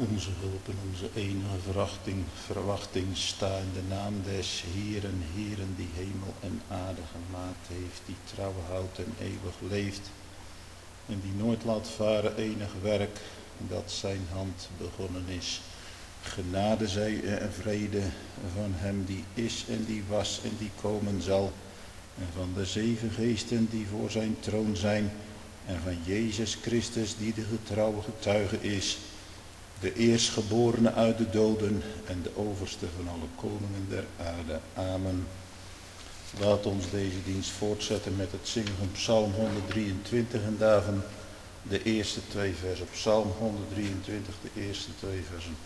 onze hulp en onze enige verwachting sta in de naam des Heeren die hemel en aarde gemaakt heeft, die trouw houdt en eeuwig leeft en die nooit laat varen enig werk dat zijn hand begonnen is. Genade zij en vrede van hem die is en die was en die komen zal en van de 7 geesten die voor zijn troon zijn en van Jezus Christus die de getrouwe getuige is, de eerstgeborene uit de doden en de overste van alle koningen der aarde. Amen. Laat ons deze dienst voortzetten met het zingen van Psalm 123 en daarvan de eerste 2 versen. Psalm 123, de eerste 2 versen.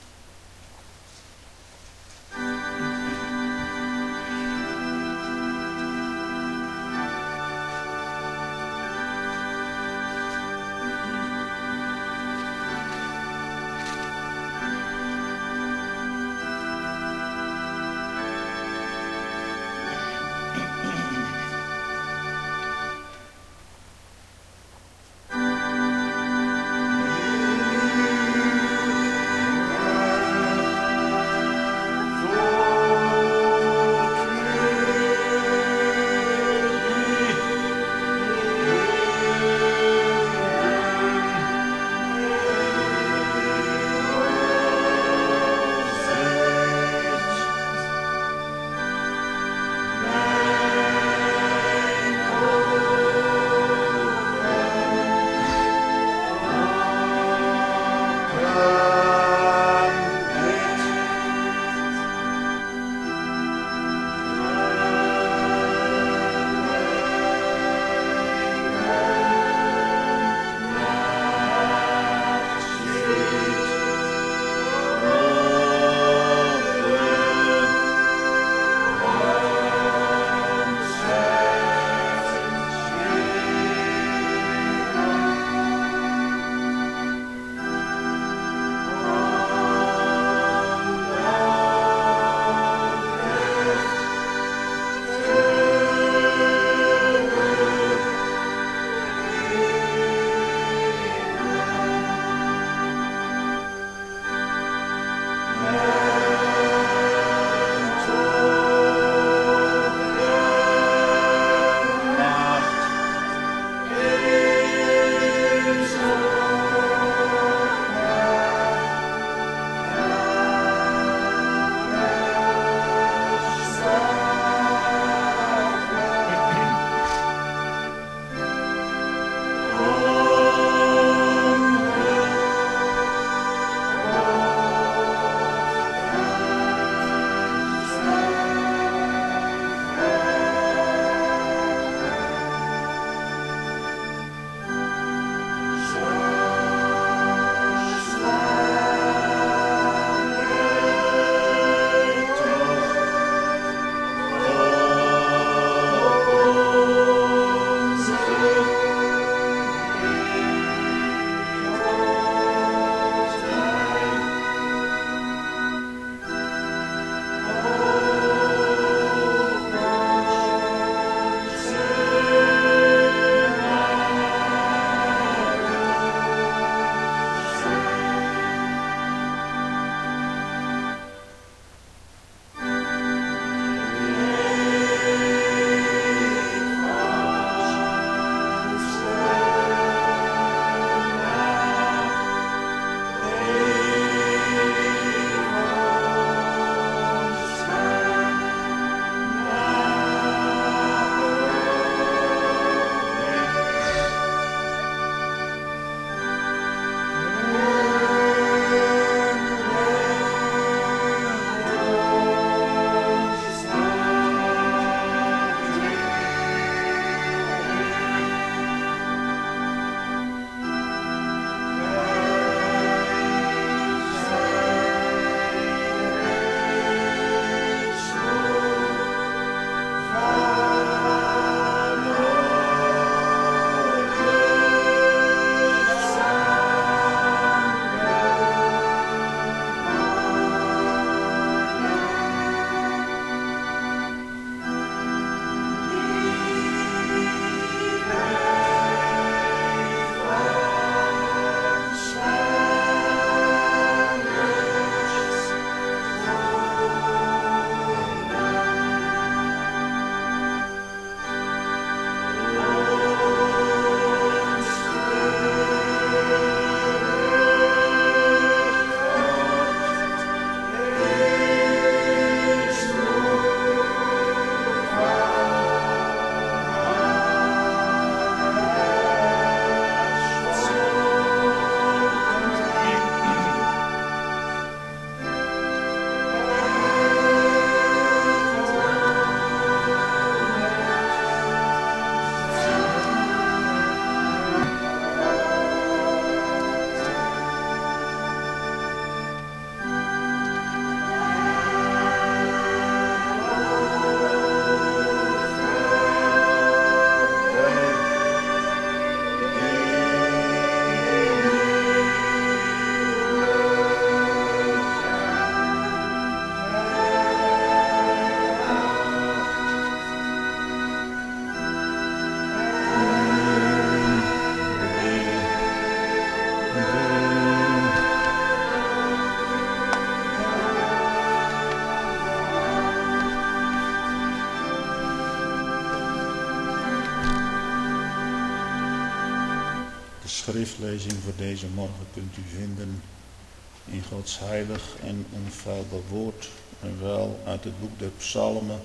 schriftlezing voor deze morgen kunt u vinden in Gods heilig en onfeilbaar woord, en wel uit het boek der Psalmen,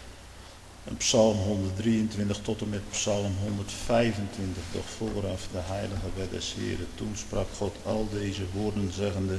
Psalm 123 tot en met Psalm 125. Doch vooraf de heilige wet des Heeren. Toen sprak God al deze woorden zeggende: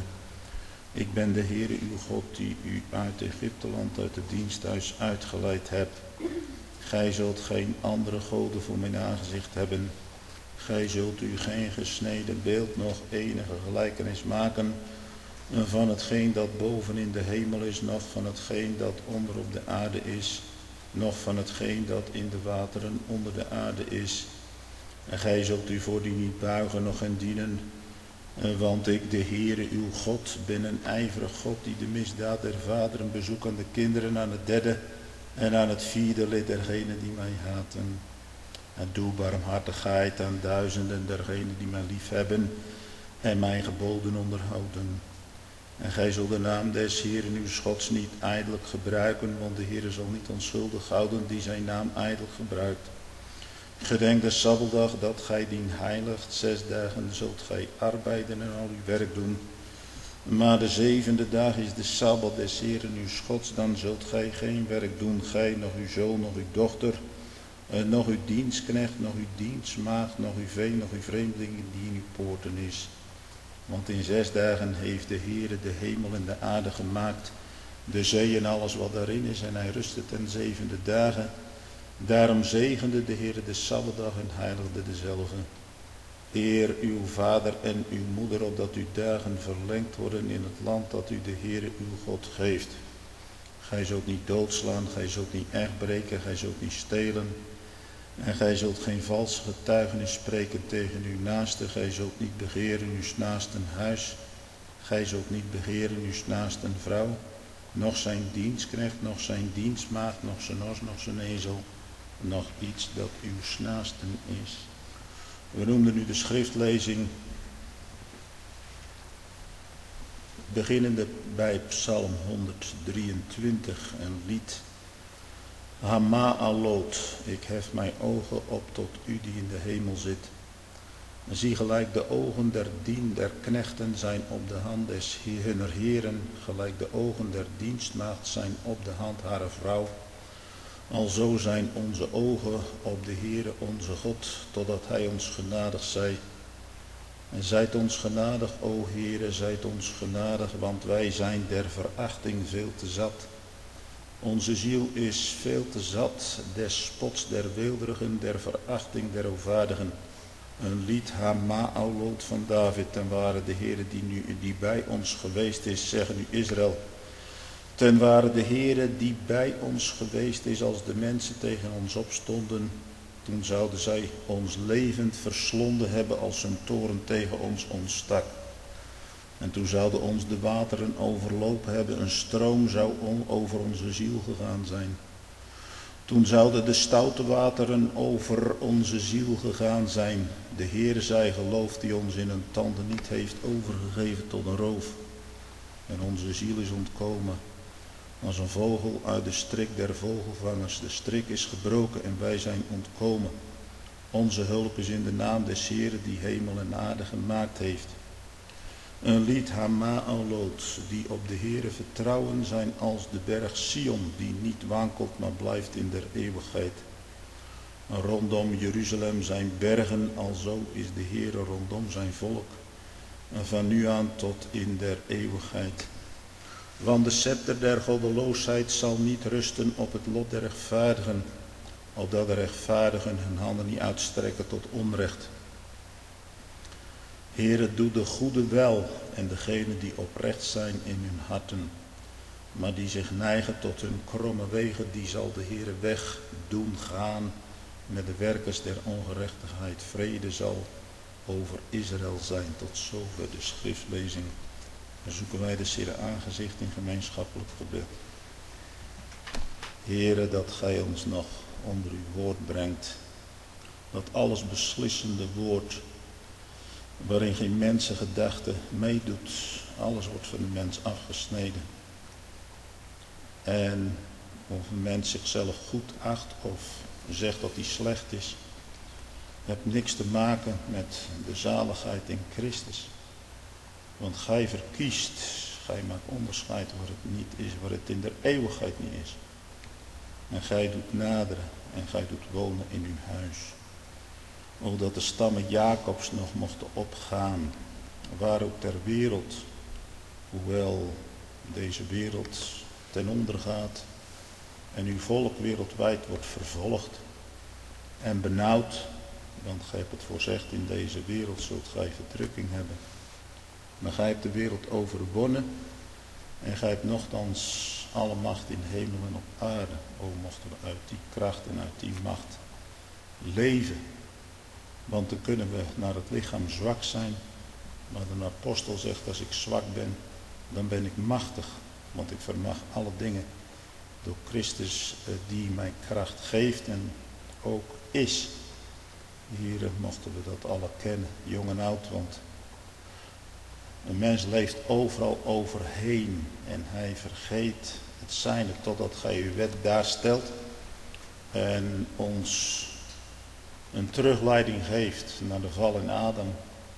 Ik ben de Heere uw God, die u uit Egypteland, uit het diensthuis uitgeleid hebt. Gij zult geen andere goden voor mijn aangezicht hebben. Gij zult u geen gesneden beeld, nog enige gelijkenis maken van hetgeen dat boven in de hemel is, noch van hetgeen dat onder op de aarde is, noch van hetgeen dat in de wateren onder de aarde is. En gij zult u voor die niet buigen, noch hen dienen, want ik, de Heere uw God, ben een ijverig God, die de misdaad der vaderen bezoekt aan de kinderen, aan het derde en aan het vierde lid dergenen die mij haten. En doe barmhartigheid aan duizenden dergenen die mij lief hebben en mijn geboden onderhouden. En gij zult de naam des Heeren uw Gods niet ijdelijk gebruiken, want de Heere zal niet onschuldig houden die zijn naam ijdelijk gebruikt. Gedenk de Sabbatdag dat gij dien heiligt. 6 dagen zult gij arbeiden en al uw werk doen. Maar de 7e dag is de Sabbat des Heeren uw Gods. Dan zult gij geen werk doen, gij, nog uw zoon, nog uw dochter, nog uw dienstknecht, nog uw dienstmaagd, nog uw vee, nog uw vreemdeling die in uw poorten is. Want in 6 dagen heeft de Heere de hemel en de aarde gemaakt, de zee en alles wat daarin is, en hij rustte ten 7e dagen. Daarom zegende de Heere de Sabbatdag en heiligde dezelve. Eer uw vader en uw moeder, opdat uw dagen verlengd worden in het land dat u de Heere uw God geeft. Gij zult niet doodslaan, gij zult niet echt breken, gij zult niet stelen. En gij zult geen valse getuigenis spreken tegen uw naaste. Gij zult niet begeren uw naasten huis. Gij zult niet begeren uw naasten vrouw, noch zijn dienstknecht, noch zijn dienstmaagd, noch zijn os, noch zijn ezel, nog iets dat uw naasten is. We noemden nu de schriftlezing beginnende bij Psalm 123, een lied. Hama'alot, ik hef mijn ogen op tot u die in de hemel zit. Zie gelijk de ogen der knechten zijn op de hand des hunner heren, gelijk de ogen der dienstmaagd zijn op de hand haar vrouw. Alzo zijn onze ogen op de Heere onze God, totdat hij ons genadig zij. En zijt ons genadig, o Heere, zijt ons genadig, want wij zijn der verachting veel te zat. Onze ziel is veel te zat, des spots der weelderigen, der verachting der hovaardigen. Een lied Hama'alot van David, ten ware de Heere die bij ons geweest is, zeggen u Israël. Ten ware de Heere die bij ons geweest is, als de mensen tegen ons opstonden, toen zouden zij ons levend verslonden hebben als hun toren tegen ons ontstak. En toen zouden ons de wateren overlopen hebben, een stroom zou over onze ziel gegaan zijn. Toen zouden de stoute wateren over onze ziel gegaan zijn. De Heere zij gelooft, die ons in hun tanden niet heeft overgegeven tot een roof. En onze ziel is ontkomen als een vogel uit de strik der vogelvangers. De strik is gebroken en wij zijn ontkomen. Onze hulp is in de naam des Heeren die hemel en aarde gemaakt heeft. Een lied Hama'alot, die op de Heere vertrouwen zijn als de berg Sion, die niet wankelt, maar blijft in der eeuwigheid. Rondom Jeruzalem zijn bergen, alzo is de Heere rondom zijn volk, en van nu aan tot in der eeuwigheid. Want de scepter der goddeloosheid zal niet rusten op het lot der rechtvaardigen, opdat de rechtvaardigen hun handen niet uitstrekken tot onrecht. Heere, doe de goede wel en degenen die oprecht zijn in hun harten, maar die zich neigen tot hun kromme wegen, die zal de Heere weg doen gaan met de werkers der ongerechtigheid. Vrede zal over Israël zijn. Tot zover de schriftlezing. Dan zoeken wij de Heere aangezicht in gemeenschappelijk gebed. Heere, dat gij ons nog onder uw woord brengt, dat alles beslissende woord, waarin geen mensengedachte meedoet, alles wordt van de mens afgesneden. En of een mens zichzelf goed acht of zegt dat hij slecht is, hebt niks te maken met de zaligheid in Christus. Want gij verkiest, gij maakt onderscheid waar het niet is, waar het in de eeuwigheid niet is. En gij doet naderen en gij doet wonen in uw huis. O, dat de stammen Jacobs nog mochten opgaan, waar ook ter wereld, hoewel deze wereld ten onder gaat en uw volk wereldwijd wordt vervolgd en benauwd, want gij hebt het voorzegd, in deze wereld zult gij verdrukking hebben. Maar gij hebt de wereld overwonnen en gij hebt nochtans alle macht in hemel en op aarde. O, mochten we uit die kracht en uit die macht leven. Want dan kunnen we naar het lichaam zwak zijn. Maar de apostel zegt, als ik zwak ben, dan ben ik machtig. Want ik vermag alle dingen door Christus die mij kracht geeft en ook is. Hier mochten we dat alle kennen, jong en oud. Want een mens leeft overal overheen en hij vergeet het zijne totdat gij uw wet daarstelt en ons een terugleiding geeft naar de val in Adam.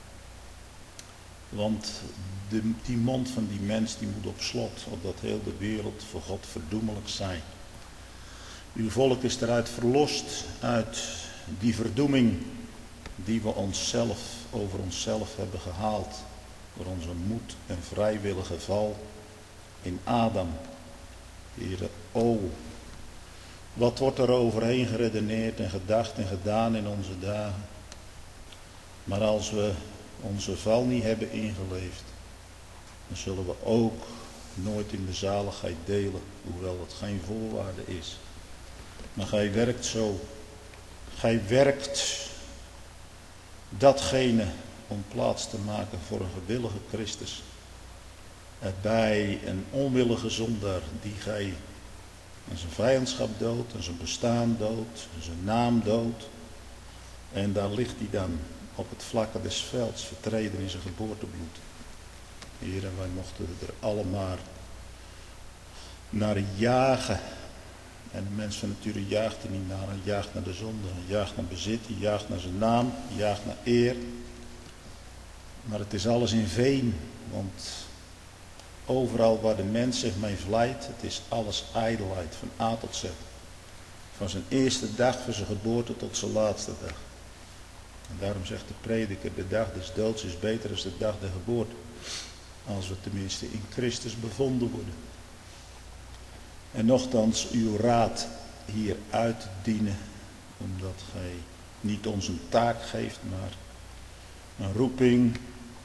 Want die mond van die mens die moet op slot, opdat heel de wereld voor God verdoemelijk zijn. Uw volk is eruit verlost uit die verdoeming die we onszelf over onszelf hebben gehaald. Door onze moed en vrijwillige val in Adam. Heere, o, wat wordt er overheen geredeneerd en gedacht en gedaan in onze dagen. Maar als we onze val niet hebben ingeleefd, dan zullen we ook nooit in de zaligheid delen, hoewel het geen voorwaarde is. Maar gij werkt zo. Gij werkt datgene om plaats te maken voor een gewillige Christus. Bij een onwillige zondaar die gij aan zijn vijandschap doodt, aan zijn bestaan doodt, aan zijn naam doodt. En daar ligt hij dan op het vlakke des velds, vertreden in zijn geboortebloed. Heer, en wij mochten er allemaal naar jagen. En de mens van nature jaagt er niet naar. Hij jaagt naar de zonde, hij jaagt naar bezit, hij jaagt naar zijn naam, hij jaagt naar eer. Maar het is alles in veen, want overal waar de mens zich mee vlijt, het is alles ijdelheid, van A tot Z. Van zijn eerste dag, van zijn geboorte tot zijn laatste dag. En daarom zegt de prediker, de dag des doods is beter dan de dag der geboorte. Als we tenminste in Christus bevonden worden. En nochtans uw raad hier uitdienen, omdat gij niet ons een taak geeft, maar een roeping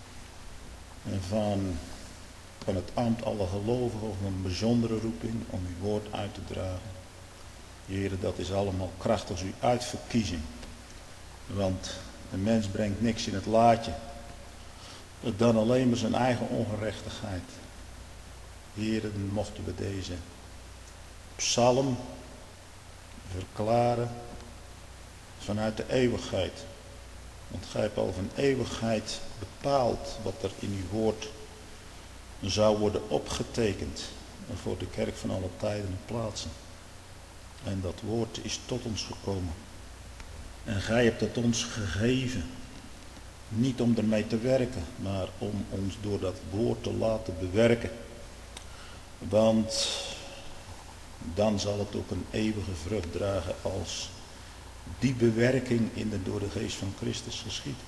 van het ambt alle gelovigen, of een bijzondere roeping om uw woord uit te dragen. Heren, dat is allemaal krachtig uw uitverkiezing. Want een mens brengt niks in het laadje dan alleen maar zijn eigen ongerechtigheid. Heren, mochten we deze psalm verklaren vanuit de eeuwigheid. Want gij hebt al van eeuwigheid bepaald wat er in uw woord zou worden opgetekend voor de kerk van alle tijden en plaatsen. En dat woord is tot ons gekomen. En gij hebt het ons gegeven. Niet om ermee te werken, maar om ons door dat woord te laten bewerken. Want dan zal het ook een eeuwige vrucht dragen als die bewerking door de geest van Christus geschiet.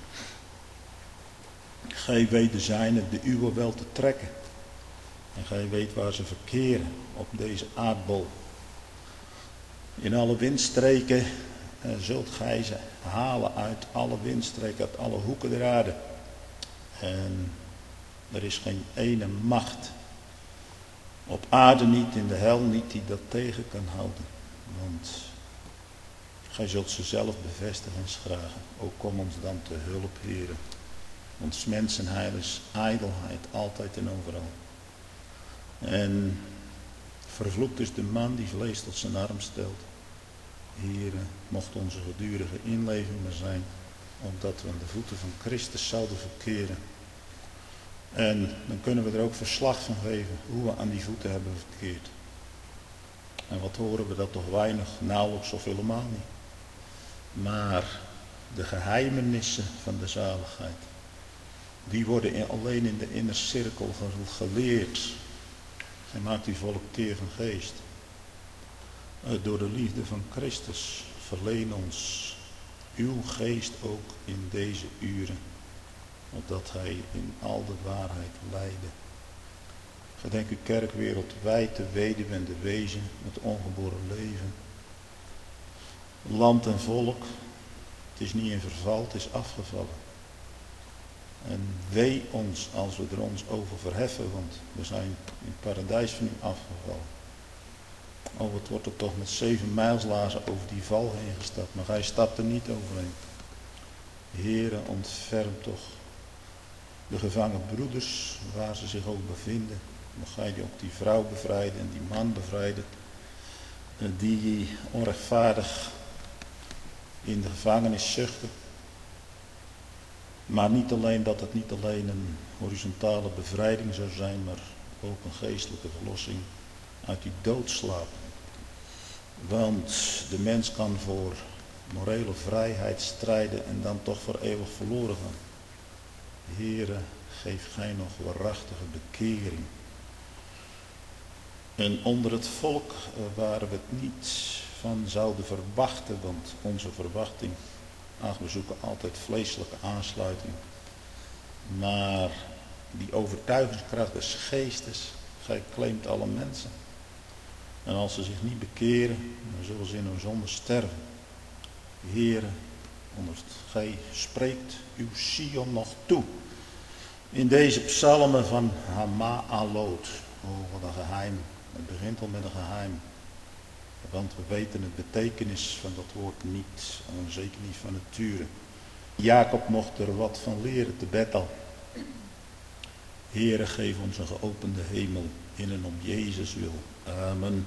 Gij weet de zijne, de uwe wel te trekken. En gij weet waar ze verkeren op deze aardbol. In alle windstreken zult gij ze halen uit alle windstreken, uit alle hoeken der aarde. En er is geen ene macht op aarde niet, in de hel niet, die dat tegen kan houden. Want gij zult ze zelf bevestigen en schragen. O, kom ons dan te hulp, Heere. Ons mensenheil is ijdelheid, altijd en overal. En vervloekt is de man die vlees tot zijn arm stelt. Heere, mocht onze gedurige inleving maar zijn, omdat we aan de voeten van Christus zouden verkeren. En dan kunnen we er ook verslag van geven hoe we aan die voeten hebben verkeerd. En wat horen we dat toch weinig, nauwelijks of helemaal niet. Maar de geheimenissen van de zaligheid. Die worden alleen in de inner cirkel geleerd. Hij maakt die volk teer van geest. Door de liefde van Christus verleen ons uw geest ook in deze uren, opdat hij in al de waarheid leidde. Gedenk uw kerk wereldwijd, de weduwe en de wezen, het ongeboren leven. Land en volk, het is niet in verval, het is afgevallen. En wee ons als we er ons over verheffen, want we zijn in het paradijs van u afgevallen. Oh, wat wordt er toch met 7 mijlslaarzen over die val heen gestapt, maar hij stapt er niet overheen. Heere, ontferm toch de gevangen broeders, waar ze zich ook bevinden. Mag gij ook die vrouw bevrijden en die man bevrijden, die onrechtvaardig in de gevangenis zuchten. Maar niet alleen dat het niet alleen een horizontale bevrijding zou zijn, maar ook een geestelijke verlossing uit die doodslaap. Want de mens kan voor morele vrijheid strijden en dan toch voor eeuwig verloren gaan. Heere, geef gij nog waarachtige bekering. En onder het volk waar we het niet van zouden verwachten, want onze verwachting, we zoeken altijd vleeselijke aansluiting. Maar die overtuigingskracht des geestes, gij claimt alle mensen. En als ze zich niet bekeren, dan zullen ze in hun zonde sterven. Heere, gij spreekt uw Sion nog toe. In deze psalmen van Hama'alot. Oh, wat een geheim. Het begint al met een geheim. Want we weten het betekenis van dat woord niet. En zeker niet van nature. Jacob mocht er wat van leren te Bethel. Heere, geef ons een geopende hemel in en om Jezus wil. Amen.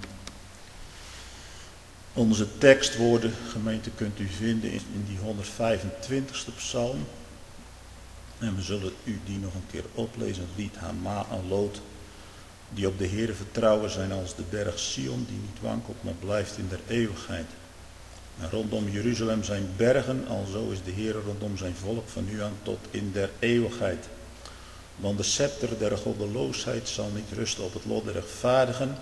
Onze tekstwoorden, gemeente, kunt u vinden in die 125ste psalm. En we zullen u die nog een keer oplezen, het lied Hama'alot. Die op de Heere vertrouwen zijn als de berg Sion, die niet wankelt, maar blijft in der eeuwigheid. En rondom Jeruzalem zijn bergen, alzo is de Heere rondom zijn volk van nu aan tot in der eeuwigheid. Want de scepter der goddeloosheid zal niet rusten op het lot der rechtvaardigen,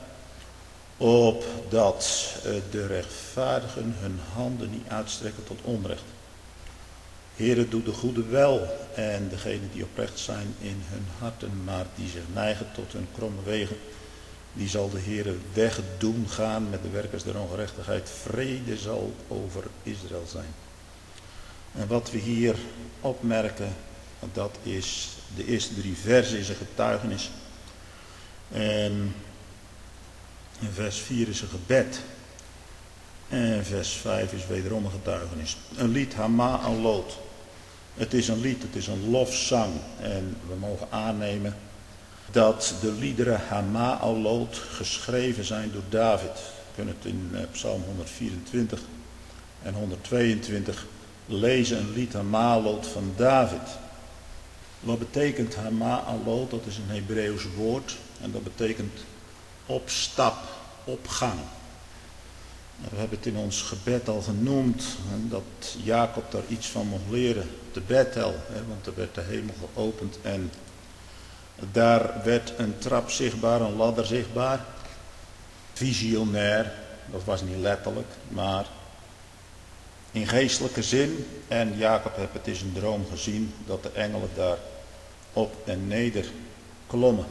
opdat de rechtvaardigen hun handen niet uitstrekken tot onrecht. Heere, doe de goede wel en degenen die oprecht zijn in hun harten, maar die zich neigen tot hun kromme wegen, die zal de Heere wegdoen gaan met de werkers der ongerechtigheid. Vrede zal over Israël zijn. En wat we hier opmerken, dat is de eerste 3 versen is een getuigenis. En in vers 4 is een gebed. En vers 5 is wederom een getuigenis. Een lied Hama'alot. Het is een lied, het is een lofzang. En we mogen aannemen dat de liederen Hama'alot geschreven zijn door David. We kunnen het in Psalm 124 en 122 lezen, een lied Hama'alot van David. Wat betekent Hama'alot? Dat is een Hebreeuws woord en dat betekent opstap, opgang. We hebben het in ons gebed al genoemd, dat Jacob daar iets van mocht leren, te Bethel, want er werd de hemel geopend en daar werd een trap zichtbaar, een ladder zichtbaar, visionair, dat was niet letterlijk, maar in geestelijke zin. En Jacob heeft het in zijn droom gezien dat de engelen daar op en neder klommen.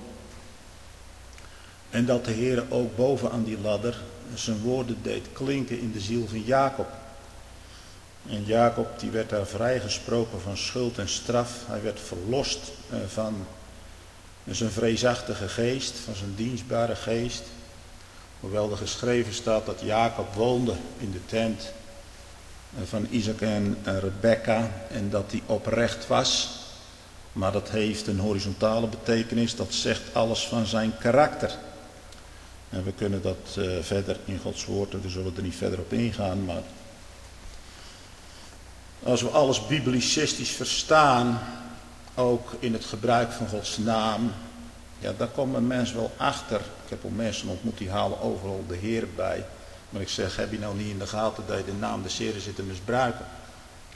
En dat de Heer ook boven aan die ladder zijn woorden deed klinken in de ziel van Jacob. En Jacob die werd daar vrijgesproken van schuld en straf. Hij werd verlost van zijn vreesachtige geest, van zijn dienstbare geest. Hoewel er geschreven staat dat Jacob woonde in de tent van Isaac en Rebekka en dat hij oprecht was. Maar dat heeft een horizontale betekenis, dat zegt alles van zijn karakter. En we kunnen dat verder in Gods woord, we zullen er niet verder op ingaan, maar als we alles biblicistisch verstaan, ook in het gebruik van Gods naam, ja, daar komt een mens wel achter. Ik heb al mensen ontmoet die halen overal de Heer bij. Maar ik zeg, heb je nou niet in de gaten dat je de naam des Heeren zit te misbruiken?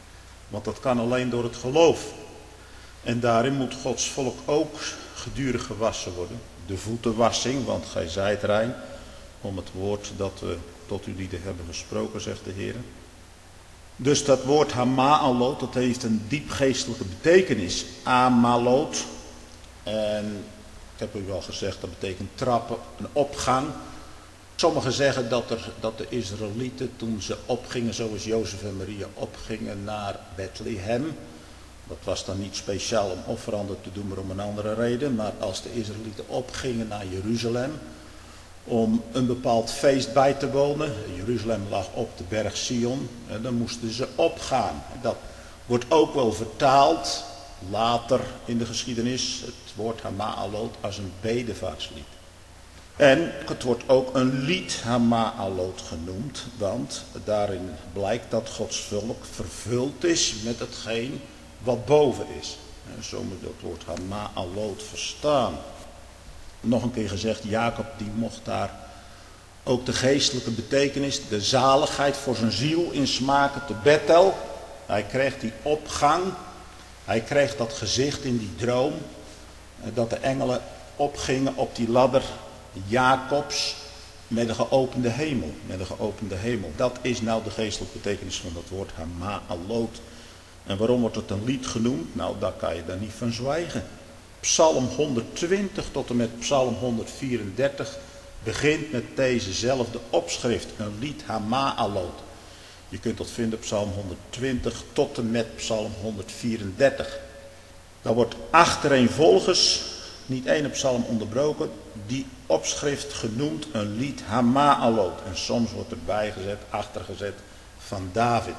Want dat kan alleen door het geloof. En daarin moet Gods volk ook gedurig gewassen worden. De voetenwassing, want gij zijt rein, om het woord dat we tot u lieden hebben gesproken, zegt de Heer. Dus dat woord hama'alot, dat heeft een diepgeestelijke betekenis. Amalot. En ik heb u wel gezegd, dat betekent trappen, een opgang. Sommigen zeggen dat de Israëlieten, toen ze opgingen, zoals Jozef en Maria opgingen naar Bethlehem. Dat was dan niet speciaal om offeranden te doen, maar om een andere reden. Maar als de Israëlieten opgingen naar Jeruzalem om een bepaald feest bij te wonen. Jeruzalem lag op de berg Sion. En dan moesten ze opgaan. Dat wordt ook wel vertaald later in de geschiedenis, het woord hama'alot, als een bedevaartslied. En het wordt ook een lied hama'alot genoemd, want daarin blijkt dat Gods volk vervuld is met hetgeen wat boven is. En zo moet dat woord hama'alot verstaan. Nog een keer gezegd, Jacob die mocht daar ook de geestelijke betekenis, de zaligheid voor zijn ziel in smaken te Bethel. Hij kreeg die opgang, hij kreeg dat gezicht in die droom, dat de engelen opgingen op die ladder Jacobs met een geopende hemel. Met een geopende hemel. Dat is nou de geestelijke betekenis van dat woord hama'alot. En waarom wordt het een lied genoemd? Nou, daar kan je dan niet van zwijgen. Psalm 120 tot en met Psalm 134 begint met dezezelfde opschrift. Een lied hama'alot. Je kunt dat vinden op Psalm 120 tot en met Psalm 134. Daar wordt achtereenvolgens, niet één psalm onderbroken, die opschrift genoemd een lied hama'alot. En soms wordt erbij gezet, achtergezet van David.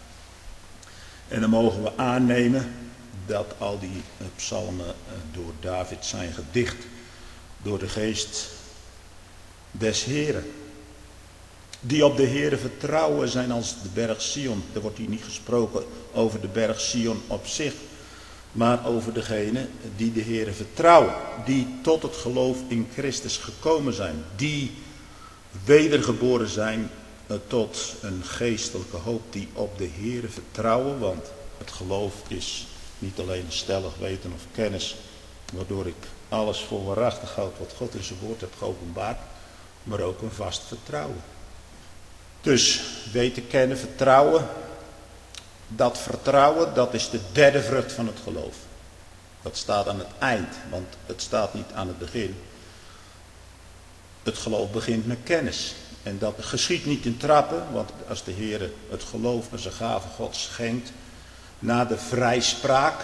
En dan mogen we aannemen dat al die psalmen door David zijn gedicht door de geest des Heren. Die op de Heere vertrouwen zijn als de berg Sion. Er wordt hier niet gesproken over de berg Sion op zich, maar over degene die de Heere vertrouwen. Die tot het geloof in Christus gekomen zijn. Die wedergeboren zijn tot een geestelijke hoop, die op de Heere vertrouwen. Want het geloof is niet alleen een stellig weten of kennis, waardoor ik alles voor waarachtig houd wat God in zijn woord heeft geopenbaard, maar ook een vast vertrouwen. Dus weten, kennen, vertrouwen. Dat vertrouwen, dat is de derde vrucht van het geloof. Dat staat aan het eind, want het staat niet aan het begin. Het geloof begint met kennis. En dat geschiet niet in trappen, want als de Heer het geloof als een gave God schenkt, na de vrijspraak,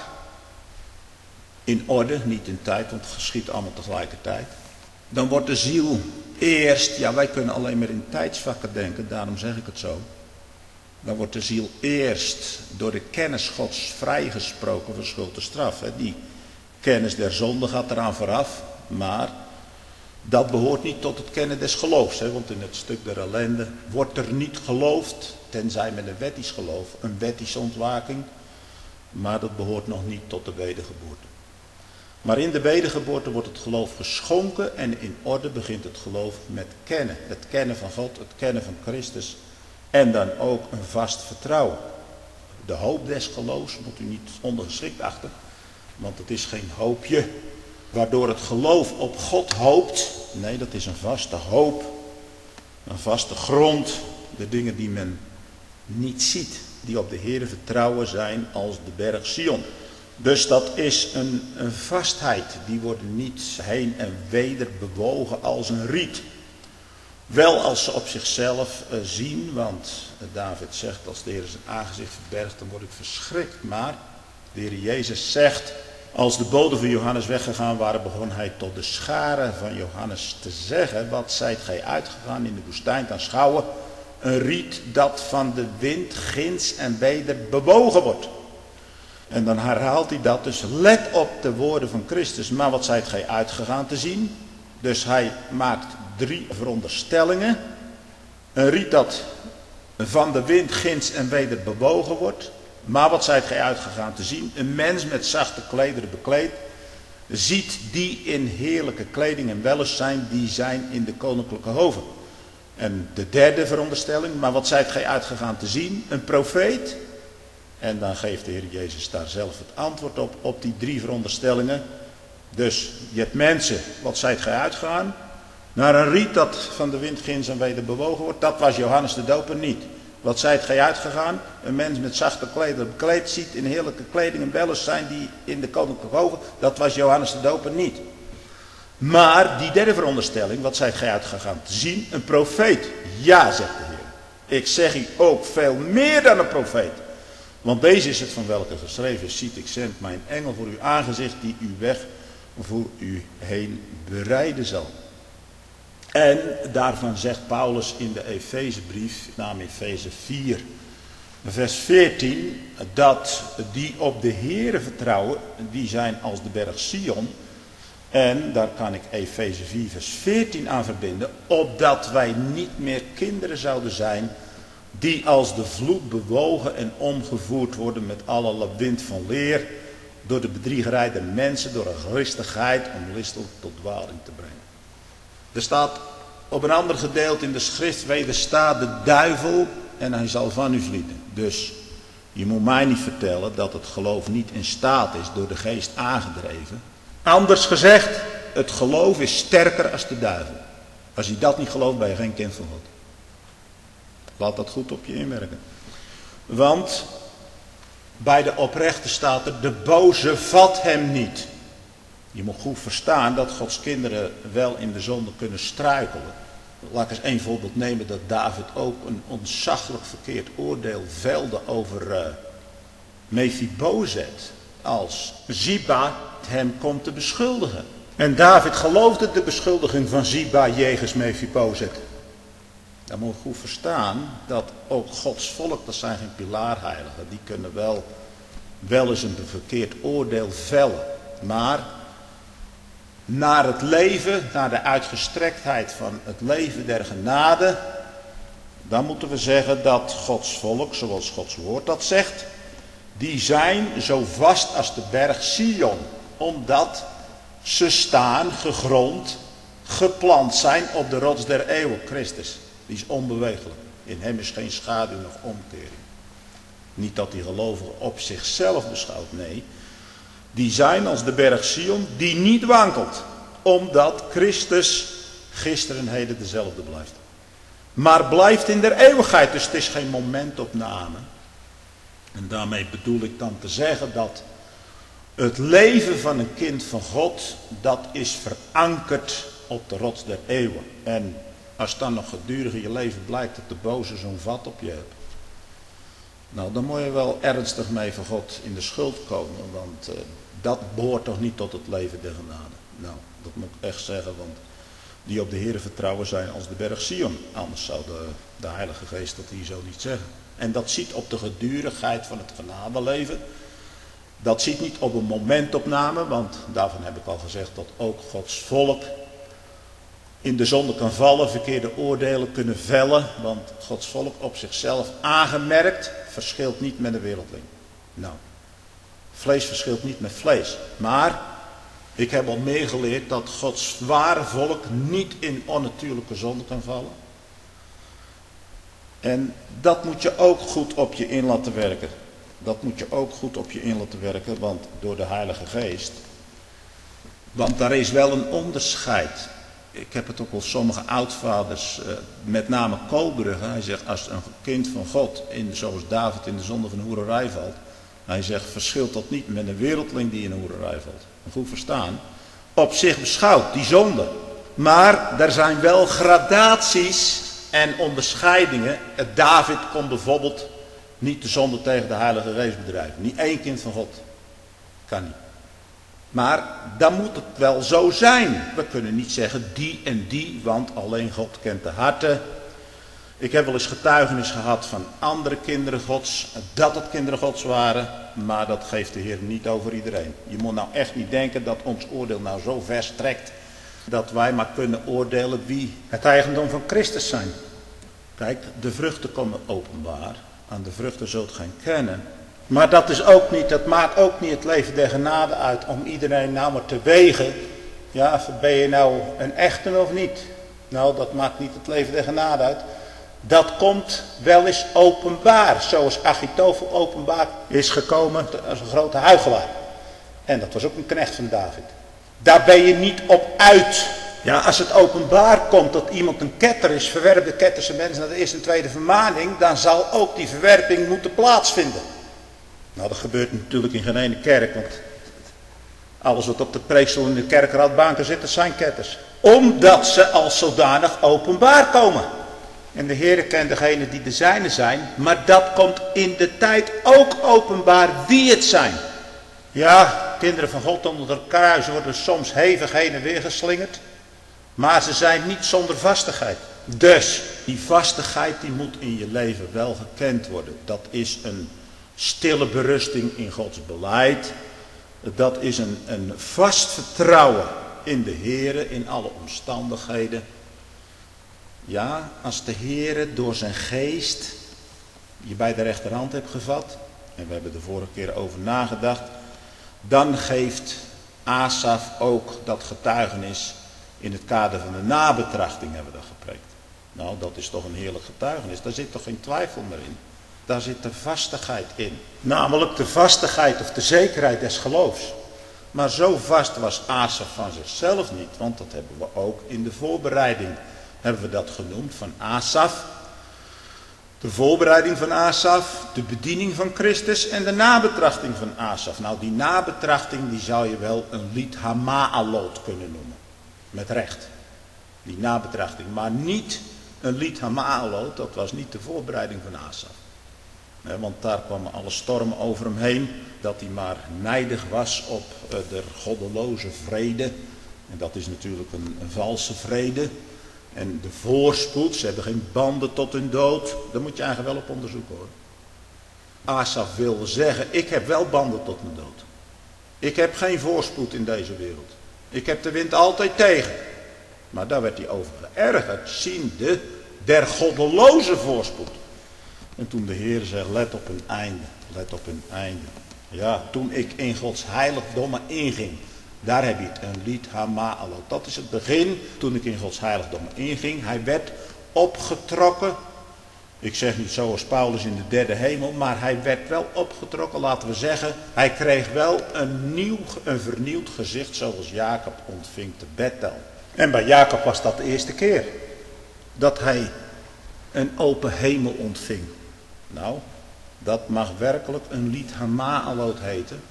in orde, niet in tijd, want het geschiet allemaal tegelijkertijd. Dan wordt de ziel eerst, ja wij kunnen alleen maar in tijdsvakken denken, daarom zeg ik het zo. Dan wordt de ziel eerst door de kennis Gods vrijgesproken van schuld en straf. Die kennis der zonde gaat eraan vooraf, maar dat behoort niet tot het kennen des geloofs. Want in het stuk der ellende wordt er niet geloofd, tenzij met een wettisch geloof, een wettische ontwaking. Maar dat behoort nog niet tot de wedergeboorte. Maar in de wedergeboorte wordt het geloof geschonken en in orde begint het geloof met kennen. Het kennen van God, het kennen van Christus en dan ook een vast vertrouwen. De hoop des geloofs moet u niet ondergeschikt achten, want het is geen hoopje waardoor het geloof op God hoopt. Nee, dat is een vaste hoop, een vaste grond, de dingen die men niet ziet, die op de Heere vertrouwen zijn als de berg Sion. Dus dat is een vastheid, die wordt niet heen en weder bewogen als een riet. Wel als ze op zichzelf zien, want David zegt, als de Heer zijn aangezicht verbergt, dan word ik verschrikt. Maar de Heer Jezus zegt, als de boden van Johannes weggegaan waren, begon hij tot de scharen van Johannes te zeggen, wat zijt gij uitgegaan in de woestijn te aanschouwen? Een riet dat van de wind ginds en weder bewogen wordt. En dan herhaalt hij dat, dus let op de woorden van Christus, maar wat zijt gij uitgegaan te zien? Dus hij maakt 3 veronderstellingen. Een riet dat van de wind ginds en weder bewogen wordt. Maar wat zijt gij uitgegaan te zien? Een mens met zachte klederen bekleed, ziet die in heerlijke kleding en welzijn, die zijn in de koninklijke hoven. En de derde veronderstelling, maar wat zijt gij uitgegaan te zien? Een profeet En dan geeft de Heer Jezus daar zelf het antwoord op die 3 veronderstellingen. Dus je hebt mensen, wat zijt gij uitgegaan? Naar een riet dat van de wind ginds en weder bewogen wordt. Dat was Johannes de Doper niet. Wat zijt gij uitgegaan? Een mens met zachte klederen bekleed ziet in heerlijke kleding en wellust zijn die in de koninklijke hoven. Dat was Johannes de Doper niet. Maar die derde veronderstelling, wat zijt gij uitgegaan te zien? Een profeet. Ja, zegt de Heer. Ik zeg u ook veel meer dan een profeet. Want deze is het van welke geschreven is. Ziet, ik zend mijn engel voor uw aangezicht die uw weg voor u heen bereiden zal. En daarvan zegt Paulus in de Efezebrief, namelijk Efeze 4, vers 14, dat die op de Heere vertrouwen, die zijn als de berg Sion. En daar kan ik Efeze 4, vers 14 aan verbinden, opdat wij niet meer kinderen zouden zijn, die als de vloed bewogen en omgevoerd worden met alle wind van leer, door de bedriegerij der mensen, door een geristigheid om listig tot dwaling te brengen. Er staat op een ander gedeelte in de schrift, wederstaat de duivel en hij zal van u vlieden. Dus je moet mij niet vertellen dat het geloof niet in staat is door de geest aangedreven. Anders gezegd, het geloof is sterker als de duivel. Als je dat niet gelooft, ben je geen kind van God. Laat dat goed op je inwerken. Want bij de oprechte staat er, de boze vat hem niet. Je moet goed verstaan dat Gods kinderen wel in de zonde kunnen struikelen. Laat ik eens één voorbeeld nemen dat David ook een ontzaglijk verkeerd oordeel velde over Mephibozet. Als Ziba hem komt te beschuldigen. En David geloofde de beschuldiging van Ziba jegens Mephibozet. Dan moet je goed verstaan dat ook Gods volk, dat zijn geen pilaarheiligen, die kunnen wel eens een verkeerd oordeel vellen. Maar naar het leven, naar de uitgestrektheid van het leven der genade, dan moeten we zeggen dat Gods volk, zoals Gods woord dat zegt, die zijn zo vast als de berg Sion, omdat ze staan, gegrond, geplant zijn op de rots der eeuwen, Christus. Die is onbewegelijk. In hem is geen schaduw nog omkering. Niet dat die gelovige op zichzelf beschouwt, nee. Die zijn als de berg Sion, die niet wankelt. Omdat Christus gisteren en heden dezelfde blijft. Maar blijft in der eeuwigheid, dus het is geen momentopname. En daarmee bedoel ik dan te zeggen dat het leven van een kind van God, dat is verankerd op de rots der eeuwen. En als dan nog gedurende je leven blijkt dat de boze zo'n vat op je hebt. Nou, dan moet je wel ernstig mee van God in de schuld komen. Want dat behoort toch niet tot het leven der genade. Nou, dat moet ik echt zeggen. Want die op de Heere vertrouwen zijn als de berg Sion. Anders zou de Heilige Geest dat hier zo niet zeggen. En dat ziet op de gedurigheid van het genadeleven. Dat ziet niet op een momentopname. Want daarvan heb ik al gezegd dat ook Gods volk in de zonde kan vallen, verkeerde oordelen kunnen vellen, want Gods volk op zichzelf aangemerkt verschilt niet met de wereldling. Nou, vlees verschilt niet met vlees, maar ik heb al meer geleerd dat Gods ware volk niet in onnatuurlijke zonde kan vallen. En dat moet je ook goed op je in laten werken. Dat moet je ook goed op je in laten werken, want door de Heilige Geest. Want daar is wel een onderscheid. Ik heb het ook al sommige oudvaders, met name Koolbrugge. Hij zegt, als een kind van God, zoals David in de zonde van hoererij valt. Hij zegt, verschilt dat niet met een wereldling die in hoererij valt. Goed verstaan. Op zich beschouwd, die zonde. Maar er zijn wel gradaties en onderscheidingen. David kon bijvoorbeeld niet de zonde tegen de Heilige Geest bedrijven. Niet één kind van God. Kan niet. Maar dan moet het wel zo zijn. We kunnen niet zeggen die en die, want alleen God kent de harten. Ik heb wel eens getuigenis gehad van andere kinderen Gods, dat het kinderen Gods waren. Maar dat geeft de Heer niet over iedereen. Je moet nou echt niet denken dat ons oordeel nou zo ver strekt, dat wij maar kunnen oordelen wie het eigendom van Christus zijn. Kijk, de vruchten komen openbaar. Aan de vruchten zult gij kennen. Maar dat maakt ook niet het leven der genade uit om iedereen nou maar te wegen. Ja, ben je nou een echte of niet? Nou, dat maakt niet het leven der genade uit. Dat komt wel eens openbaar. Zoals Achitofel openbaar is gekomen als een grote huichelaar. En dat was ook een knecht van David. Daar ben je niet op uit. Ja, als het openbaar komt dat iemand een ketter is, verwerpt de ketterse mens naar de eerste en tweede vermaning, dan zal ook die verwerping moeten plaatsvinden. Nou, dat gebeurt natuurlijk in geen ene kerk, want alles wat op de preekstoel in de kerkeraadbanken zit, dat zijn ketters. Omdat ze als zodanig openbaar komen. En de Heere kent degene die de zijne zijn, maar dat komt in de tijd ook openbaar wie het zijn. Ja, kinderen van God onder het kruis worden soms hevig heen en weer geslingerd. Maar ze zijn niet zonder vastigheid. Dus die vastigheid die moet in je leven wel gekend worden. Dat is een stille berusting in Gods beleid. Dat is een vast vertrouwen in de Heere in alle omstandigheden. Ja, als de Heere door zijn geest je bij de rechterhand hebt gevat. En we hebben de vorige keer over nagedacht. Dan geeft Asaf ook dat getuigenis in het kader van de nabetrachting hebben we dat gepreekt. Nou, dat is toch een heerlijk getuigenis. Daar zit toch geen twijfel meer in. Daar zit de vastigheid in. Namelijk de vastigheid of de zekerheid des geloofs. Maar zo vast was Asaf van zichzelf niet. Want dat hebben we ook in de voorbereiding hebben we dat genoemd van Asaf. De voorbereiding van Asaf, de bediening van Christus en de nabetrachting van Asaf. Nou, die nabetrachting die zou je wel een lied Hama'alot kunnen noemen. Met recht. Die nabetrachting. Maar niet een lied Hama'alot, dat was niet de voorbereiding van Asaf. Want daar kwamen alle stormen over hem heen. Dat hij maar nijdig was op de goddeloze vrede. En dat is natuurlijk een valse vrede. En de voorspoed, ze hebben geen banden tot hun dood. Daar moet je eigenlijk wel op onderzoeken hoor. Asaf wilde zeggen, ik heb wel banden tot mijn dood. Ik heb geen voorspoed in deze wereld. Ik heb de wind altijd tegen. Maar daar werd hij over geërgerd, ziende der goddeloze voorspoed. En toen de Heer zegt, let op een einde, let op een einde. Ja, toen ik in Gods heiligdommen inging. Daar heb je het, een lied Hama'alot. Dat is het begin, toen ik in Gods heiligdom inging. Hij werd opgetrokken. Ik zeg niet zoals Paulus in de derde hemel, maar hij werd wel opgetrokken, laten we zeggen. Hij kreeg wel een vernieuwd gezicht, zoals Jacob ontving te Bethel. En bij Jacob was dat de eerste keer dat hij een open hemel ontving. Nou, dat mag werkelijk een lied Hama'alot heten.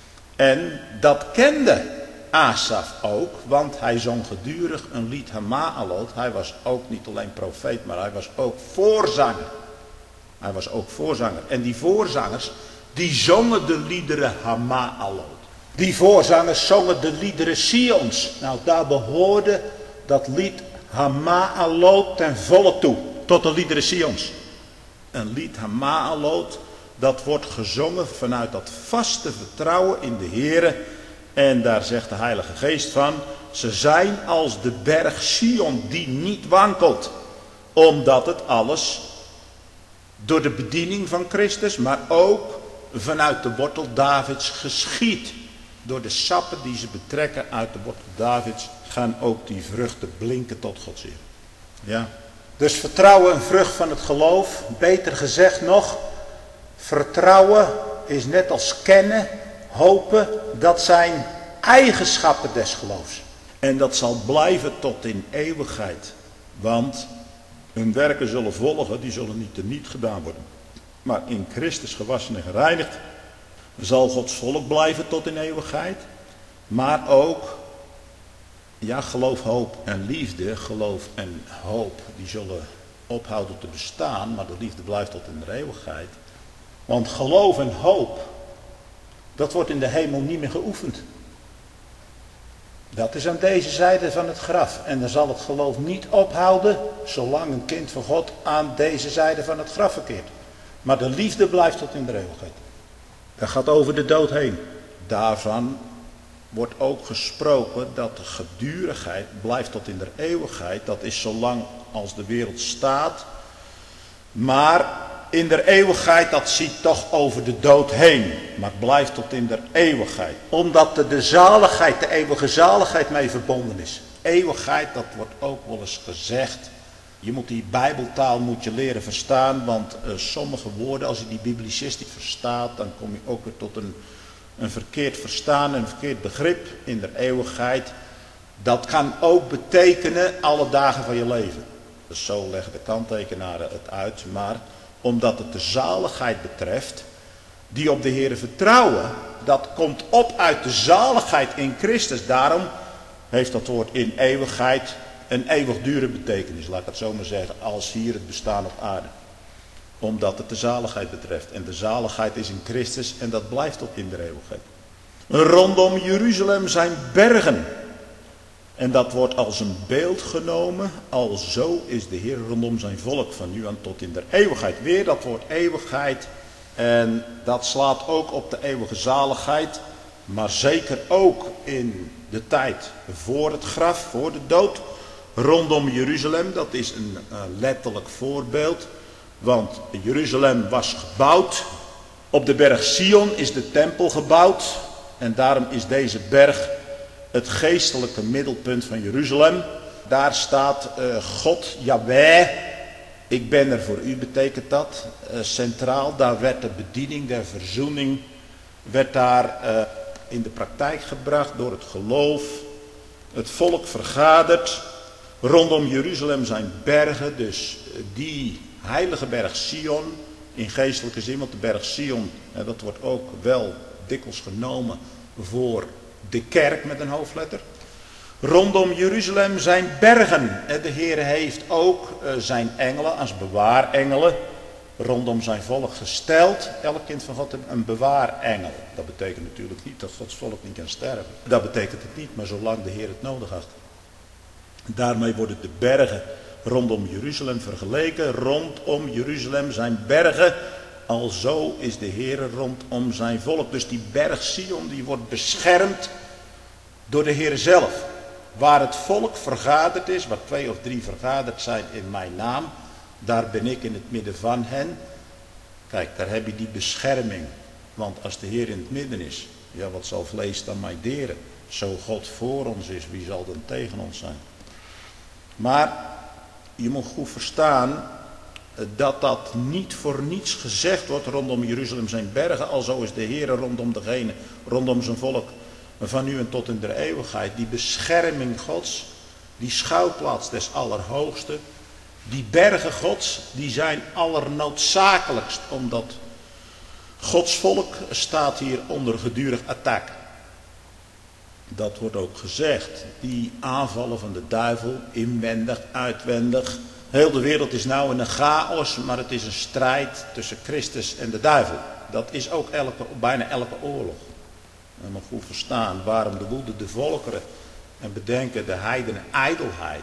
En dat kende Asaf ook, want hij zong gedurig een lied Hama'alot. Hij was ook niet alleen profeet, maar hij was ook voorzanger. Hij was ook voorzanger. En die voorzangers, die zongen de liederen Hama'alot. Die voorzangers zongen de liederen Sions. Nou, daar behoorde dat lied Hama'alot ten volle toe. Tot de liederen Sions. Een lied Hama'alot, dat wordt gezongen vanuit dat vaste vertrouwen in de Heere. En daar zegt de Heilige Geest van, ze zijn als de berg Sion die niet wankelt. Omdat het alles door de bediening van Christus, maar ook vanuit de wortel Davids geschiet. Door de sappen die ze betrekken uit de wortel Davids, gaan ook die vruchten blinken tot Gods eer. Ja. Dus vertrouwen een vrucht van het geloof. Beter gezegd nog, vertrouwen is net als kennen, hopen, dat zijn eigenschappen des geloofs. En dat zal blijven tot in eeuwigheid. Want hun werken zullen volgen, die zullen niet teniet gedaan worden. Maar in Christus gewassen en gereinigd zal Gods volk blijven tot in eeuwigheid. Maar ook, ja, geloof, hoop en liefde, geloof en hoop, die zullen ophouden te bestaan. Maar de liefde blijft tot in de eeuwigheid. Want geloof en hoop, dat wordt in de hemel niet meer geoefend. Dat is aan deze zijde van het graf. En dan zal het geloof niet ophouden, zolang een kind van God aan deze zijde van het graf verkeert. Maar de liefde blijft tot in de eeuwigheid. Dat gaat over de dood heen. Daarvan wordt ook gesproken dat de gedurigheid blijft tot in de eeuwigheid. Dat is zolang als de wereld staat. Maar in der eeuwigheid, dat ziet toch over de dood heen. Maar blijft tot in der eeuwigheid. Omdat de eeuwige zaligheid mee verbonden is. Eeuwigheid, dat wordt ook wel eens gezegd. Je moet die bijbeltaal leren verstaan, want sommige woorden, als je die biblicistisch verstaat, dan kom je ook weer tot een verkeerd verstaan, een verkeerd begrip in de eeuwigheid. Dat kan ook betekenen alle dagen van je leven. Dus zo leggen de kanttekenaren het uit, maar omdat het de zaligheid betreft, die op de Heere vertrouwen, dat komt op uit de zaligheid in Christus. Daarom heeft dat woord in eeuwigheid een eeuwigdurende betekenis, laat ik het zo maar zeggen, als hier het bestaan op aarde. Omdat het de zaligheid betreft. En de zaligheid is in Christus en dat blijft tot in de eeuwigheid. Rondom Jeruzalem zijn bergen. En dat wordt als een beeld genomen. Alzo is de Heer rondom zijn volk van nu aan tot in de eeuwigheid. Weer dat woord eeuwigheid. En dat slaat ook op de eeuwige zaligheid. Maar zeker ook in de tijd voor het graf, voor de dood. Rondom Jeruzalem, dat is een letterlijk voorbeeld. Want Jeruzalem was gebouwd. Op de berg Sion is de tempel gebouwd. En daarom is deze berg het geestelijke middelpunt van Jeruzalem. Daar staat God, Yahweh, ik ben er voor u, betekent dat, centraal. Daar werd de bediening der verzoening, werd daar in de praktijk gebracht door het geloof. Het volk vergadert. Rondom Jeruzalem zijn bergen, dus die heilige berg Sion, in geestelijke zin, want de berg Sion, dat wordt ook wel dikwijls genomen voor de kerk met een hoofdletter. Rondom Jeruzalem zijn bergen. De Heer heeft ook zijn engelen als bewaarengelen rondom zijn volk gesteld. Elk kind van God heeft een bewaarengel. Dat betekent natuurlijk niet dat Gods volk niet kan sterven. Dat betekent het niet, maar zolang de Heer het nodig had. Daarmee worden de bergen rondom Jeruzalem vergeleken. Rondom Jeruzalem zijn bergen. Alzo is de Heer rondom zijn volk. Dus die berg Sion die wordt beschermd door de Heer zelf. Waar het volk vergaderd is, waar 2 of 3 vergaderd zijn in mijn naam, daar ben ik in het midden van hen. Kijk, daar heb je die bescherming. Want als de Heer in het midden is, ja, wat zal vlees dan mij deren? Zo God voor ons is, wie zal dan tegen ons zijn? Maar je moet goed verstaan dat dat niet voor niets gezegd wordt. Rondom Jeruzalem zijn bergen, alzo is de Heer rondom degene, rondom zijn volk van nu en tot in de eeuwigheid. Die bescherming Gods, die schuilplaats des Allerhoogste, die bergen Gods, die zijn allernoodzakelijkst, omdat Gods volk staat hier onder gedurig attack. Dat wordt ook gezegd. Die aanvallen van de duivel, inwendig, uitwendig. Heel de wereld is nou in een chaos, maar het is een strijd tussen Christus en de duivel. Dat is ook bijna elke oorlog. En moet goed verstaan waarom de woede de volkeren en bedenken de heidenen ijdelheid.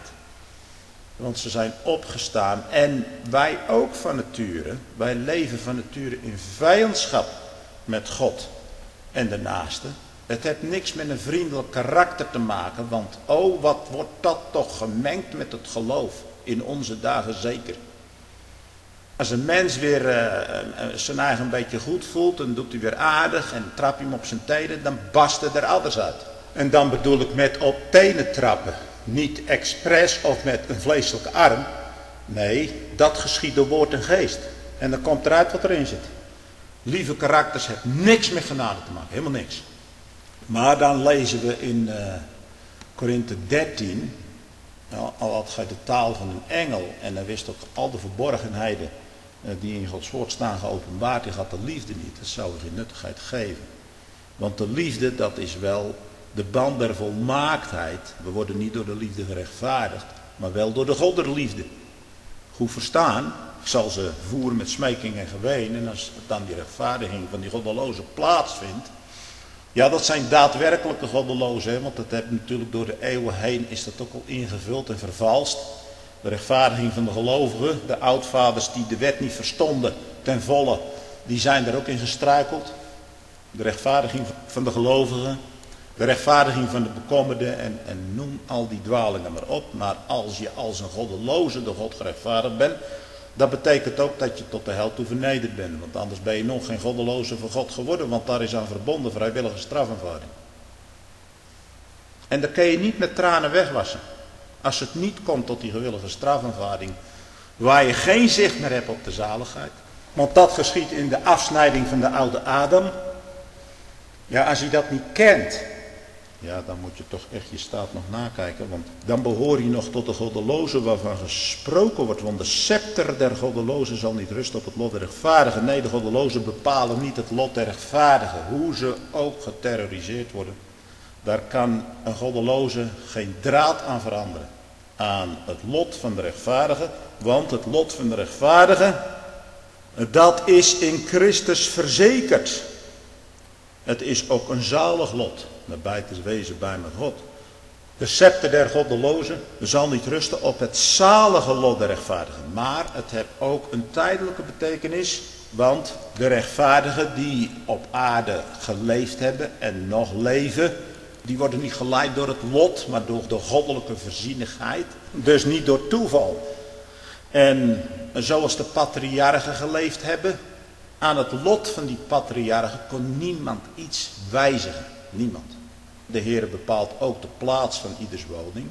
Want ze zijn opgestaan en wij ook van nature. Wij leven van nature in vijandschap met God en de naaste. Het heeft niks met een vriendelijk karakter te maken, want oh, wat wordt dat toch gemengd met het geloof in onze dagen zeker. Als een mens weer zijn eigen een beetje goed voelt, dan doet hij weer aardig en trap je hem op zijn tenen, dan barst het er alles uit. En dan bedoel ik met op tenen trappen. Niet expres of met een vleeselijke arm. Nee, dat geschiet door woord en geest. En dan komt eruit wat erin zit. Lieve karakters hebben niks met genade te maken, helemaal niks. Maar dan lezen we in Korinthe 13, al had gij de taal van een engel en dan wist ook al de verborgenheden die in Gods woord staan geopenbaard, die had de liefde niet. Dat zou geen nuttigheid geven. Want de liefde, dat is wel de band der volmaaktheid. We worden niet door de liefde gerechtvaardigd, maar wel door de God der liefde. Goed verstaan, ik zal ze voeren met smeking en geween. En als dan die rechtvaardiging van die goddeloze plaatsvindt, ja, dat zijn daadwerkelijke goddelozen, want dat heeft natuurlijk door de eeuwen heen is dat ook al ingevuld en vervalst. De rechtvaardiging van de gelovigen, de oudvaders die de wet niet verstonden ten volle, die zijn er ook in gestruikeld. De rechtvaardiging van de gelovigen, de rechtvaardiging van de bekommerden en noem al die dwalingen maar op. Maar als je als een goddeloze door God gerechtvaardigd bent, dat betekent ook dat je tot de hel toe vernederd bent. Want anders ben je nog geen goddeloze van God geworden, want daar is aan verbonden vrijwillige strafaanvaarding. En dat kun je niet met tranen wegwassen. Als het niet komt tot die gewillige strafaanvaarding, waar je geen zicht meer hebt op de zaligheid. Want dat geschiet in de afsnijding van de oude Adam. Ja, als je dat niet kent, ja, dan moet je toch echt je staat nog nakijken. Want dan behoor je nog tot de goddelozen waarvan gesproken wordt. Want de scepter der goddelozen zal niet rusten op het lot der rechtvaardigen. Nee, de goddelozen bepalen niet het lot der rechtvaardigen. Hoe ze ook geterroriseerd worden. Daar kan een goddeloze geen draad aan veranderen. Aan het lot van de rechtvaardigen. Want het lot van de rechtvaardigen, dat is in Christus verzekerd. Het is ook een zalig lot. Nabij te wezen bij met God. De scepter der goddelozen zal niet rusten op het zalige lot der rechtvaardigen. Maar het heeft ook een tijdelijke betekenis. Want de rechtvaardigen die op aarde geleefd hebben en nog leven, die worden niet geleid door het lot, maar door de goddelijke voorzienigheid. Dus niet door toeval. En zoals de patriarchen geleefd hebben, aan het lot van die patriarchen kon niemand iets wijzigen. Niemand. De Heer bepaalt ook de plaats van ieders woning.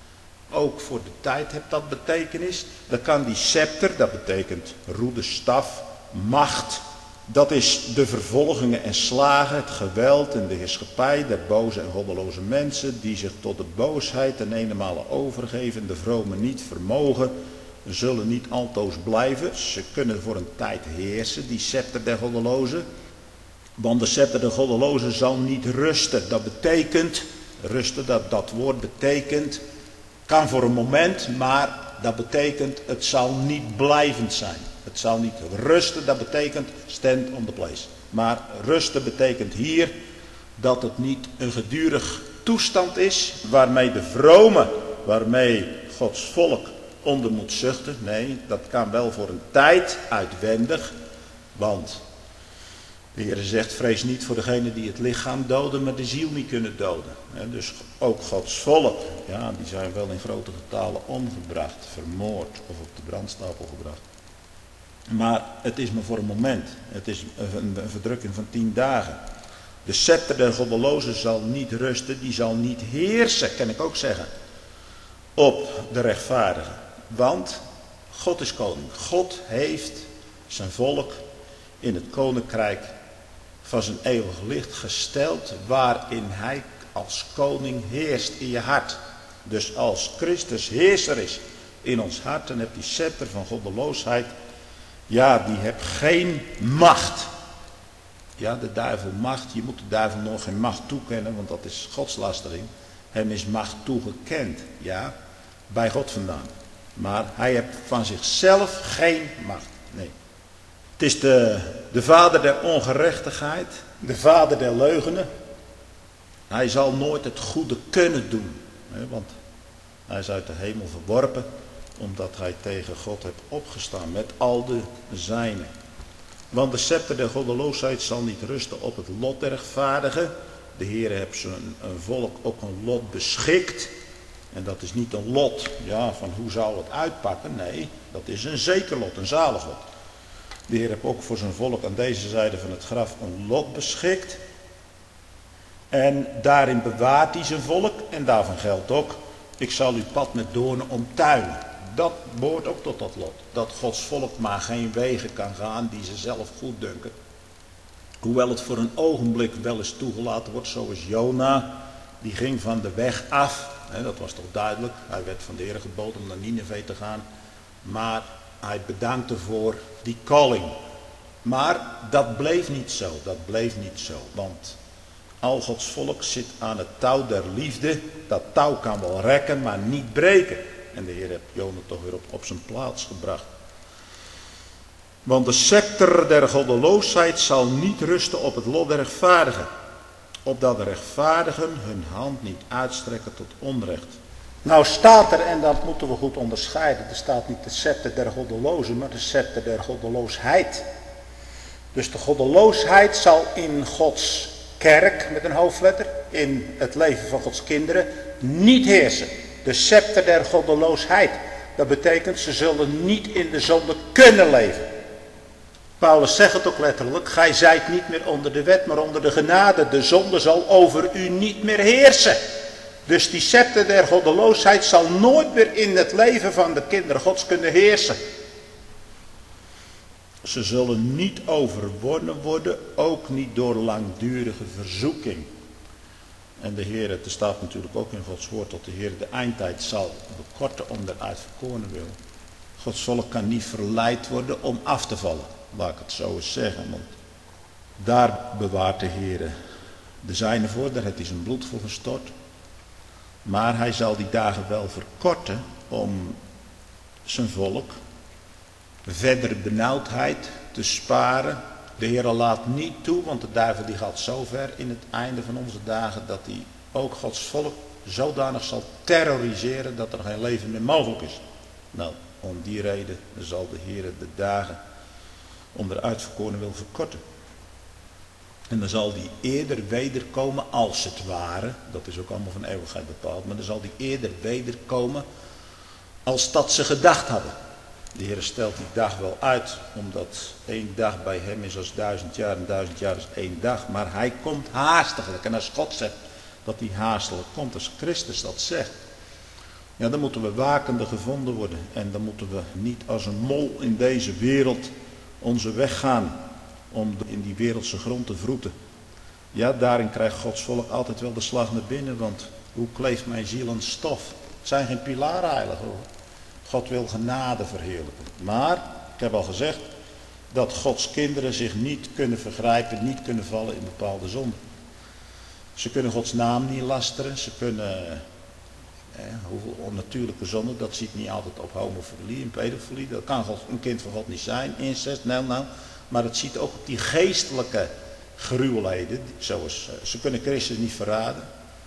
Ook voor de tijd heeft dat betekenis. Dan kan die scepter, dat betekent roede, staf, macht. Dat is de vervolgingen en slagen, het geweld en de heerschappij der boze en goddeloze mensen, die zich tot de boosheid ten eenenmale overgeven, de vromen niet vermogen, zullen niet altoos blijven. Ze kunnen voor een tijd heersen, die scepter der goddelozen. Want de scepter der goddelozen zal niet rusten. Dat betekent, rusten, dat woord betekent, kan voor een moment, maar dat betekent, het zal niet blijvend zijn. Het zal niet rusten, dat betekent stand on the place. Maar rusten betekent hier dat het niet een gedurig toestand is, waarmee de vrome, waarmee Gods volk onder moet zuchten. Nee, dat kan wel voor een tijd uitwendig, want de Heer zegt, vrees niet voor degene die het lichaam doden, maar de ziel niet kunnen doden. Dus ook Gods volk, ja, die zijn wel in grote getalen omgebracht, vermoord of op de brandstapel gebracht. Maar het is maar voor een moment. Het is een verdrukking van 10 dagen. De scepter der goddelozen zal niet rusten, die zal niet heersen, kan ik ook zeggen, op de rechtvaardigen. Want God is koning. God heeft zijn volk in het koninkrijk van zijn eeuwig licht gesteld, waarin hij als koning heerst in je hart. Dus als Christus heerser is in ons hart, dan heb die scepter van goddeloosheid, ja, die heeft geen macht. Ja, de duivel macht, je moet de duivel nog geen macht toekennen, want dat is godslastering. Hem is macht toegekend, ja, bij God vandaan. Maar hij heeft van zichzelf geen macht, nee. Het is de vader der ongerechtigheid, de vader der leugenen. Hij zal nooit het goede kunnen doen, want hij is uit de hemel verworpen, omdat hij tegen God heeft opgestaan met al de zijnen. Want de scepter der goddeloosheid zal niet rusten op het lot der rechtvaardigen. De Heer heeft zijn volk ook een lot beschikt. En dat is niet een lot, ja, van hoe zou het uitpakken. Nee, dat is een zeker lot, een zalig lot. De Heer heeft ook voor zijn volk aan deze zijde van het graf een lot beschikt. En daarin bewaart hij zijn volk. En daarvan geldt ook, ik zal uw pad met doornen omtuinen. Dat behoort ook tot dat lot. Dat Gods volk maar geen wegen kan gaan die ze zelf goed dunken. Hoewel het voor een ogenblik wel eens toegelaten wordt, zoals Jona. Die ging van de weg af. Dat was toch duidelijk. Hij werd van de Heer geboden om naar Nineve te gaan. Maar hij bedankte voor die calling. Maar dat bleef niet zo. Dat bleef niet zo. Want al Gods volk zit aan het touw der liefde. Dat touw kan wel rekken, maar niet breken. En de Heer heeft Jona toch weer op zijn plaats gebracht. Want de scepter der goddeloosheid zal niet rusten op het lot der rechtvaardigen. Opdat de rechtvaardigen hun hand niet uitstrekken tot onrecht. Nou staat er, en dat moeten we goed onderscheiden. Er staat niet de scepter der goddelozen, maar de scepter der goddeloosheid. Dus de goddeloosheid zal in Gods kerk, met een hoofdletter, in het leven van Gods kinderen, niet heersen. De scepter der goddeloosheid. Dat betekent, ze zullen niet in de zonde kunnen leven. Paulus zegt het ook letterlijk, gij zijt niet meer onder de wet, maar onder de genade. De zonde zal over u niet meer heersen. Dus die scepter der goddeloosheid zal nooit meer in het leven van de kinderen Gods kunnen heersen. Ze zullen niet overwonnen worden, ook niet door langdurige verzoeking. En de Heer, het staat natuurlijk ook in Gods woord, dat de Heer de eindtijd zal bekorten om eruit verkoren wil. Gods volk kan niet verleid worden om af te vallen, laat ik het zo eens zeggen. Want daar bewaart de Heer de zijne voor, daar heeft hij zijn bloed voor gestort. Maar hij zal die dagen wel verkorten om zijn volk verdere benauwdheid te sparen. De Heer laat niet toe, want de duivel die gaat zo ver in het einde van onze dagen dat hij ook Gods volk zodanig zal terroriseren dat er geen leven meer mogelijk is. Nou, om die reden zal de Heer de dagen om de uitverkoren wil verkorten. En dan zal die eerder wederkomen als het ware, dat is ook allemaal van eeuwigheid bepaald, maar dan zal die eerder wederkomen als dat ze gedacht hadden. De Heer stelt die dag wel uit, omdat 1 dag bij hem is als 1000 jaar en 1000 jaar is 1 dag. Maar hij komt haastiglijk. En als God zegt dat hij haastelijk komt, als Christus dat zegt, ja, dan moeten we wakende gevonden worden. En dan moeten we niet als een mol in deze wereld onze weg gaan om in die wereldse grond te vroeten. Ja, daarin krijgt Gods volk altijd wel de slag naar binnen, want hoe kleeft mijn ziel aan stof? Het zijn geen pilaren heilig hoor. God wil genade verheerlijken. Maar, ik heb al gezegd, dat Gods kinderen zich niet kunnen vergrijpen, niet kunnen vallen in bepaalde zonden. Ze kunnen Gods naam niet lasteren, ze kunnen, hoeveel onnatuurlijke zonden, dat ziet niet altijd op homofilie en pedofilie, dat kan een kind van God niet zijn, incest, nou. Maar het ziet ook op die geestelijke gruwelheden, zoals ze kunnen Christus niet verraden,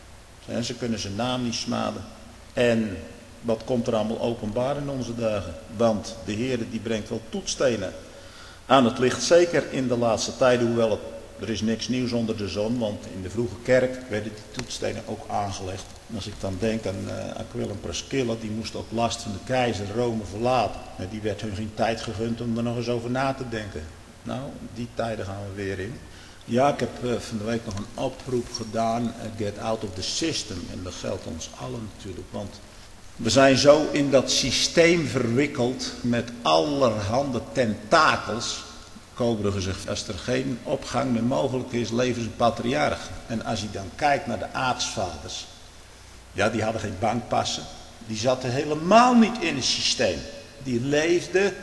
ze kunnen zijn naam niet smaden. En wat komt er allemaal openbaar in onze dagen? Want de Heer die brengt wel toetsstenen aan het licht. Zeker in de laatste tijden, hoewel er is niks nieuws onder de zon. Want in de vroege kerk werden die toetsstenen ook aangelegd. En als ik dan denk aan Aquila en Priscilla, die moest ook last van de keizer Rome verlaten. En die werd hun geen tijd gegund om er nog eens over na te denken. Nou, die tijden gaan we weer in. Ja, ik heb van de week nog een oproep gedaan. Get out of the system. En dat geldt ons allen natuurlijk. Want we zijn zo in dat systeem verwikkeld met allerhande tentakels. Kobere gezegd, als er geen opgang meer mogelijk is, leven ze patriarch. En als je dan kijkt naar de aartsvaders, ja, die hadden geen bankpassen. Die zaten helemaal niet in het systeem. Die leefden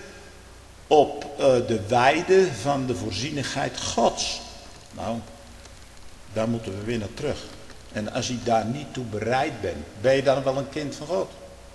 op de weide van de voorzienigheid Gods. Nou, daar moeten we weer naar terug. En als je daar niet toe bereid bent, ben je dan wel een kind van God.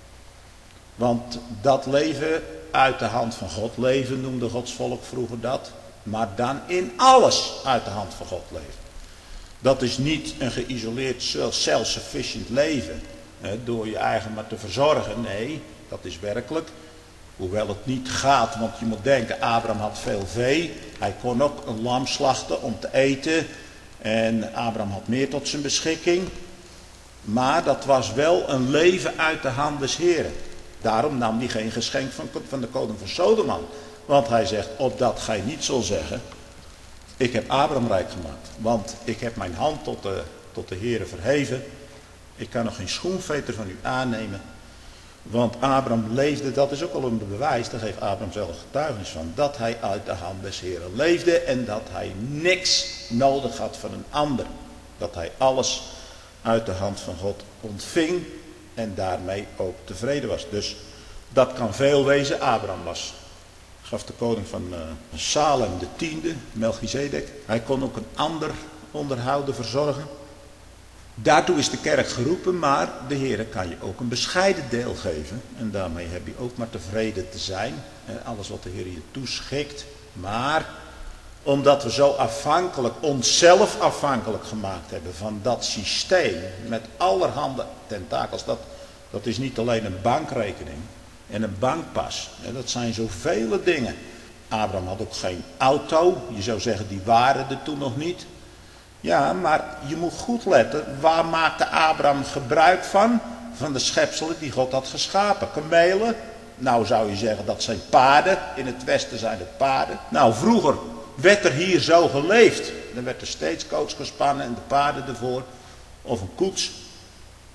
Want dat leven uit de hand van God leven, noemde Gods volk vroeger dat. Maar dan in alles uit de hand van God leven. Dat is niet een geïsoleerd self-sufficient leven. Door je eigen maar te verzorgen. Nee, dat is werkelijk. Hoewel het niet gaat, want je moet denken, Abraham had veel vee. Hij kon ook een lam slachten om te eten. En Abraham had meer tot zijn beschikking. Maar dat was wel een leven uit de hand des Heren. Daarom nam hij geen geschenk van de koning van Sodom aan. Want hij zegt, opdat gij niet zult zeggen, ik heb Abraham rijk gemaakt. Want ik heb mijn hand tot de Heere verheven. Ik kan nog geen schoenveter van u aannemen. Want Abraham leefde, dat is ook al een bewijs, daar geeft Abraham zelf getuigenis van, dat hij uit de hand des Heren leefde en dat hij niks nodig had van een ander. Dat hij alles uit de hand van God ontving en daarmee ook tevreden was. Dus dat kan veel wezen. Abraham gaf de koning van Salem de 10e, Melchizedek. Hij kon ook een ander onderhouden, verzorgen. Daartoe is de kerk geroepen, maar de Heer kan je ook een bescheiden deel geven. En daarmee heb je ook maar tevreden te zijn. En alles wat de Heer je toeschikt. Maar omdat we zo afhankelijk, onszelf afhankelijk gemaakt hebben van dat systeem. Met allerhande tentakels. Dat is niet alleen een bankrekening en een bankpas. Dat zijn zoveel dingen. Abraham had ook geen auto. Je zou zeggen, die waren er toen nog niet. Ja, maar je moet goed letten, waar maakte Abraham gebruik van? Van de schepselen die God had geschapen. Kamelen, nou zou je zeggen dat zijn paarden, in het westen zijn het paarden. Nou, vroeger werd er hier zo geleefd. Dan werd er steeds coach gespannen en de paarden ervoor. Of een koets.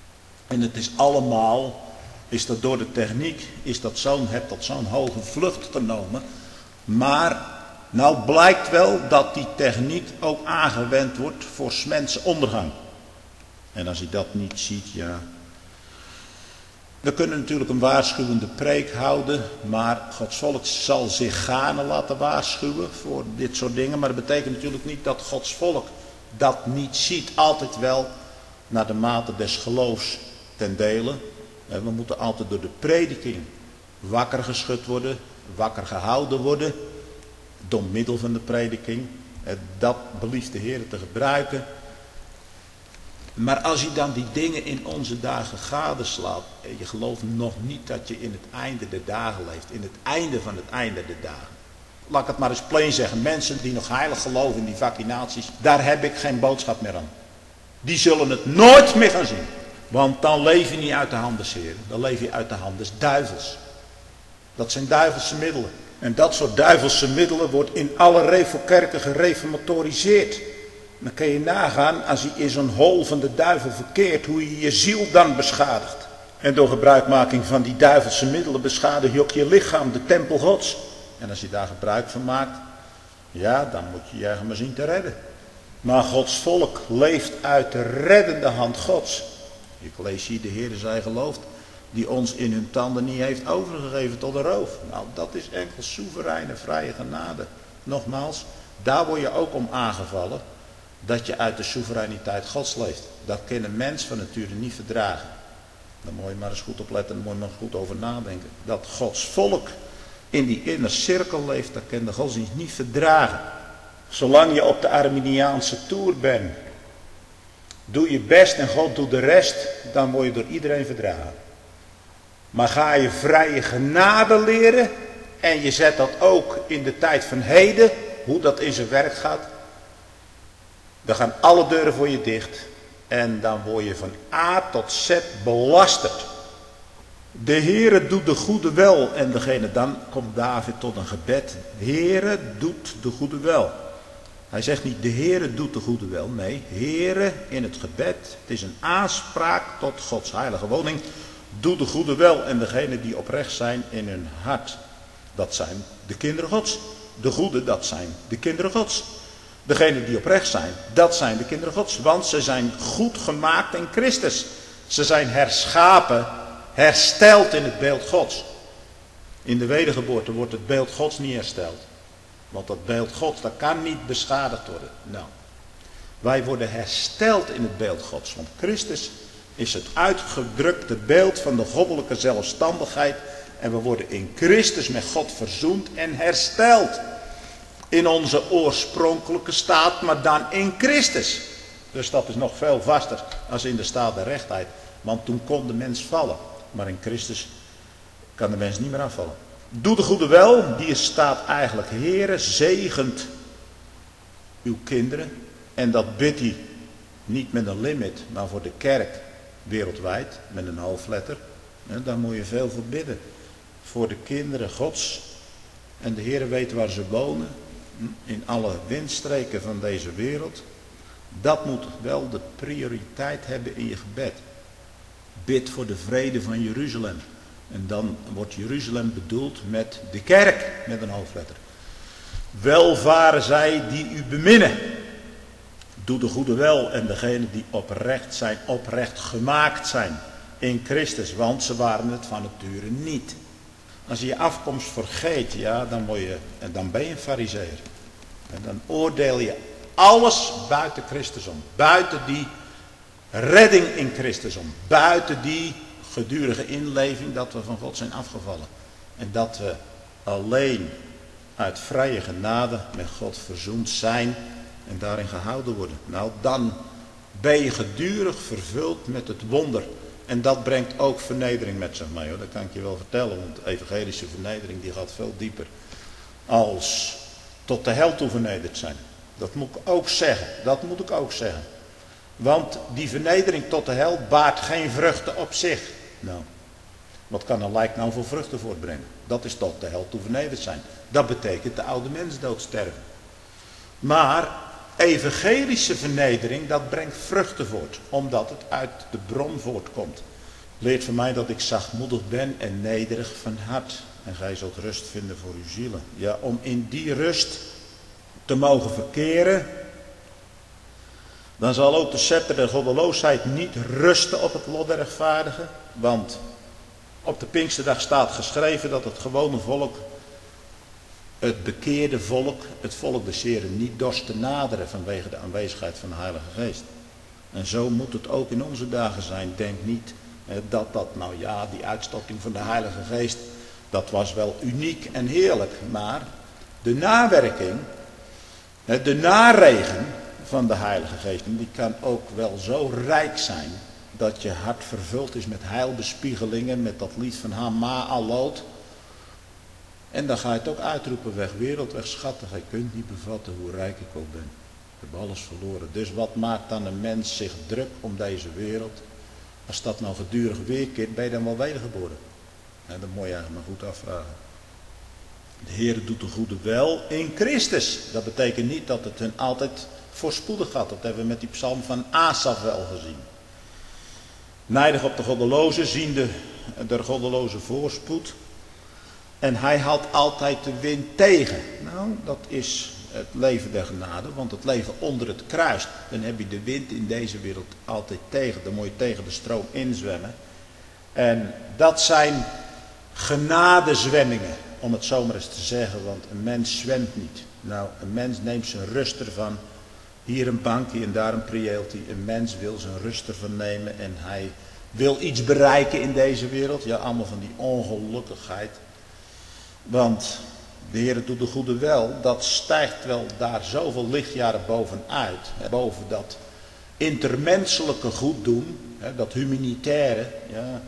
En het is allemaal, is dat door de techniek, heeft dat zo'n hoge vlucht genomen. Maar nou blijkt wel dat die techniek ook aangewend wordt voor 's mensen ondergang. En als je dat niet ziet, ja. We kunnen natuurlijk een waarschuwende preek houden, maar Gods volk zal zich gaarne laten waarschuwen voor dit soort dingen. Maar dat betekent natuurlijk niet dat Gods volk dat niet ziet. Altijd wel naar de mate des geloofs ten dele. We moeten altijd door de prediking wakker geschud worden, wakker gehouden worden. Door middel van de prediking. Dat belieft de Heer te gebruiken. Maar als je dan die dingen in onze dagen gadeslaat. Je gelooft nog niet dat je in het einde der dagen leeft. In het einde van het einde der dagen. Laat ik het maar eens plain zeggen. Mensen die nog heilig geloven in die vaccinaties. Daar heb ik geen boodschap meer aan. Die zullen het nooit meer gaan zien. Want dan leef je niet uit de hand des Heren. Dan leef je uit de hand des duivels. Dat zijn duivelse middelen. En dat soort duivelse middelen wordt in alle revelkerken gereformatoriseerd. Dan kun je nagaan, als je in zo'n hol van de duivel verkeert, hoe je je ziel dan beschadigt. En door gebruikmaking van die duivelse middelen beschadig je ook je lichaam, de tempel Gods. En als je daar gebruik van maakt, ja, dan moet je je eigen maar zien te redden. Maar Gods volk leeft uit de reddende hand Gods. Ik lees hier, de Heer zij gelooft, die ons in hun tanden niet heeft overgegeven tot de roof. Nou, dat is enkel soevereine, vrije genade. Nogmaals, daar word je ook om aangevallen, dat je uit de soevereiniteit Gods leeft. Dat kan een mens van nature niet verdragen. Daar moet je maar eens goed op letten, daar moet je maar goed over nadenken. Dat Gods volk in die inner cirkel leeft, dat kan de godsdienst niet verdragen. Zolang je op de Arminiaanse toer bent, doe je best en God doet de rest, dan word je door iedereen verdragen. Maar ga je vrije genade leren en je zet dat ook in de tijd van heden, hoe dat in zijn werk gaat, dan gaan alle deuren voor je dicht en dan word je van A tot Z belasterd. De Heere doet de goede wel en dan komt David tot een gebed. Heere doet de goede wel. Hij zegt niet de Heere doet de goede wel, nee, Heere in het gebed. Het is een aanspraak tot Gods heilige woning. Doe de goede wel en degenen die oprecht zijn in hun hart, dat zijn de kinderen Gods. De goede, dat zijn de kinderen Gods. Degenen die oprecht zijn, dat zijn de kinderen Gods. Want ze zijn goed gemaakt in Christus. Ze zijn herschapen, hersteld in het beeld Gods. In de wedergeboorte wordt het beeld Gods niet hersteld. Want dat beeld Gods, dat kan niet beschadigd worden. Nou, wij worden hersteld in het beeld Gods. Want Christus is het uitgedrukte beeld van de goddelijke zelfstandigheid. En we worden in Christus met God verzoend en hersteld. In onze oorspronkelijke staat, maar dan in Christus. Dus dat is nog veel vaster als in de staat der rechtheid. Want toen kon de mens vallen. Maar in Christus kan de mens niet meer afvallen. Doe de goede wel, die staat eigenlijk, Heere, zegent uw kinderen. En dat bidt hij niet met een limit, maar voor de kerk wereldwijd, met een hoofdletter. En daar moet je veel voor bidden. Voor de kinderen Gods. En de Heere weet waar ze wonen. In alle windstreken van deze wereld. Dat moet wel de prioriteit hebben in je gebed. Bid voor de vrede van Jeruzalem. En dan wordt Jeruzalem bedoeld met de kerk, met een hoofdletter. Welvaren zij die u beminnen. Doe de goede wel en degenen die oprecht zijn, oprecht gemaakt zijn in Christus. Want ze waren het van nature niet. Als je je afkomst vergeet, ja, dan ben je een farizeer. En dan oordeel je alles buiten Christus om. Buiten die redding in Christus om. Buiten die gedurige inleving dat we van God zijn afgevallen. En dat we alleen uit vrije genade met God verzoend zijn en daarin gehouden worden. Nou, dan ben je gedurig vervuld met het wonder. En dat brengt ook vernedering met zich mee, hoor. Dat kan ik je wel vertellen, want de evangelische vernedering die gaat veel dieper. Als tot de hel toe vernederd zijn. Dat moet ik ook zeggen. Want die vernedering tot de hel baart geen vruchten op zich. Nou, wat kan een lijk nou voor vruchten voortbrengen? Dat is tot de hel toe vernederd zijn. Dat betekent de oude mens doodsterven. Maar evangelische vernedering, dat brengt vruchten voort. Omdat het uit de bron voortkomt. Leert van mij dat ik zachtmoedig ben en nederig van hart. En gij zult rust vinden voor uw zielen. Ja, om in die rust te mogen verkeren, dan zal ook de scepter der goddeloosheid niet rusten op het lot der rechtvaardigen. Want op de Pinksterdag staat geschreven dat het gewone volk, het bekeerde volk, het volk des Heren, niet dorst te naderen vanwege de aanwezigheid van de Heilige Geest. En zo moet het ook in onze dagen zijn. Denk niet dat nou ja, die uitstorting van de Heilige Geest, dat was wel uniek en heerlijk. Maar de nawerking, de naregen van de Heilige Geest, die kan ook wel zo rijk zijn dat je hart vervuld is met heilbespiegelingen, met dat lied van Hama Alot. En dan ga je het ook uitroepen, weg wereld, weg schatten. Gij kunt niet bevatten hoe rijk ik ook ben. Ik heb alles verloren. Dus wat maakt dan een mens zich druk om deze wereld? Als dat nou gedurig weerkeert, ben je dan wel wedergeboren? Dat moet je eigenlijk maar goed afvragen. De Heer doet de goede wel in Christus. Dat betekent niet dat het hun altijd voorspoedig gaat. Dat hebben we met die psalm van Asaf wel gezien. Nijdig op de goddeloze, ziende der goddeloze voorspoed. En hij houdt altijd de wind tegen. Nou, dat is het leven der genade. Want het leven onder het kruis, dan heb je de wind in deze wereld altijd tegen. Dan moet je tegen de stroom inzwemmen. En dat zijn genadezwemmingen, om het zo maar eens te zeggen. Want een mens zwemt niet. Nou, een mens neemt zijn rust ervan. Hier een bankje en daar een prieeltje. Een mens wil zijn rust ervan nemen en hij wil iets bereiken in deze wereld. Ja, allemaal van die ongelukkigheid. Want de Heer doet de goede wel. Dat stijgt wel daar zoveel lichtjaren bovenuit. Boven dat intermenselijke goed doen. Dat humanitaire. Ja.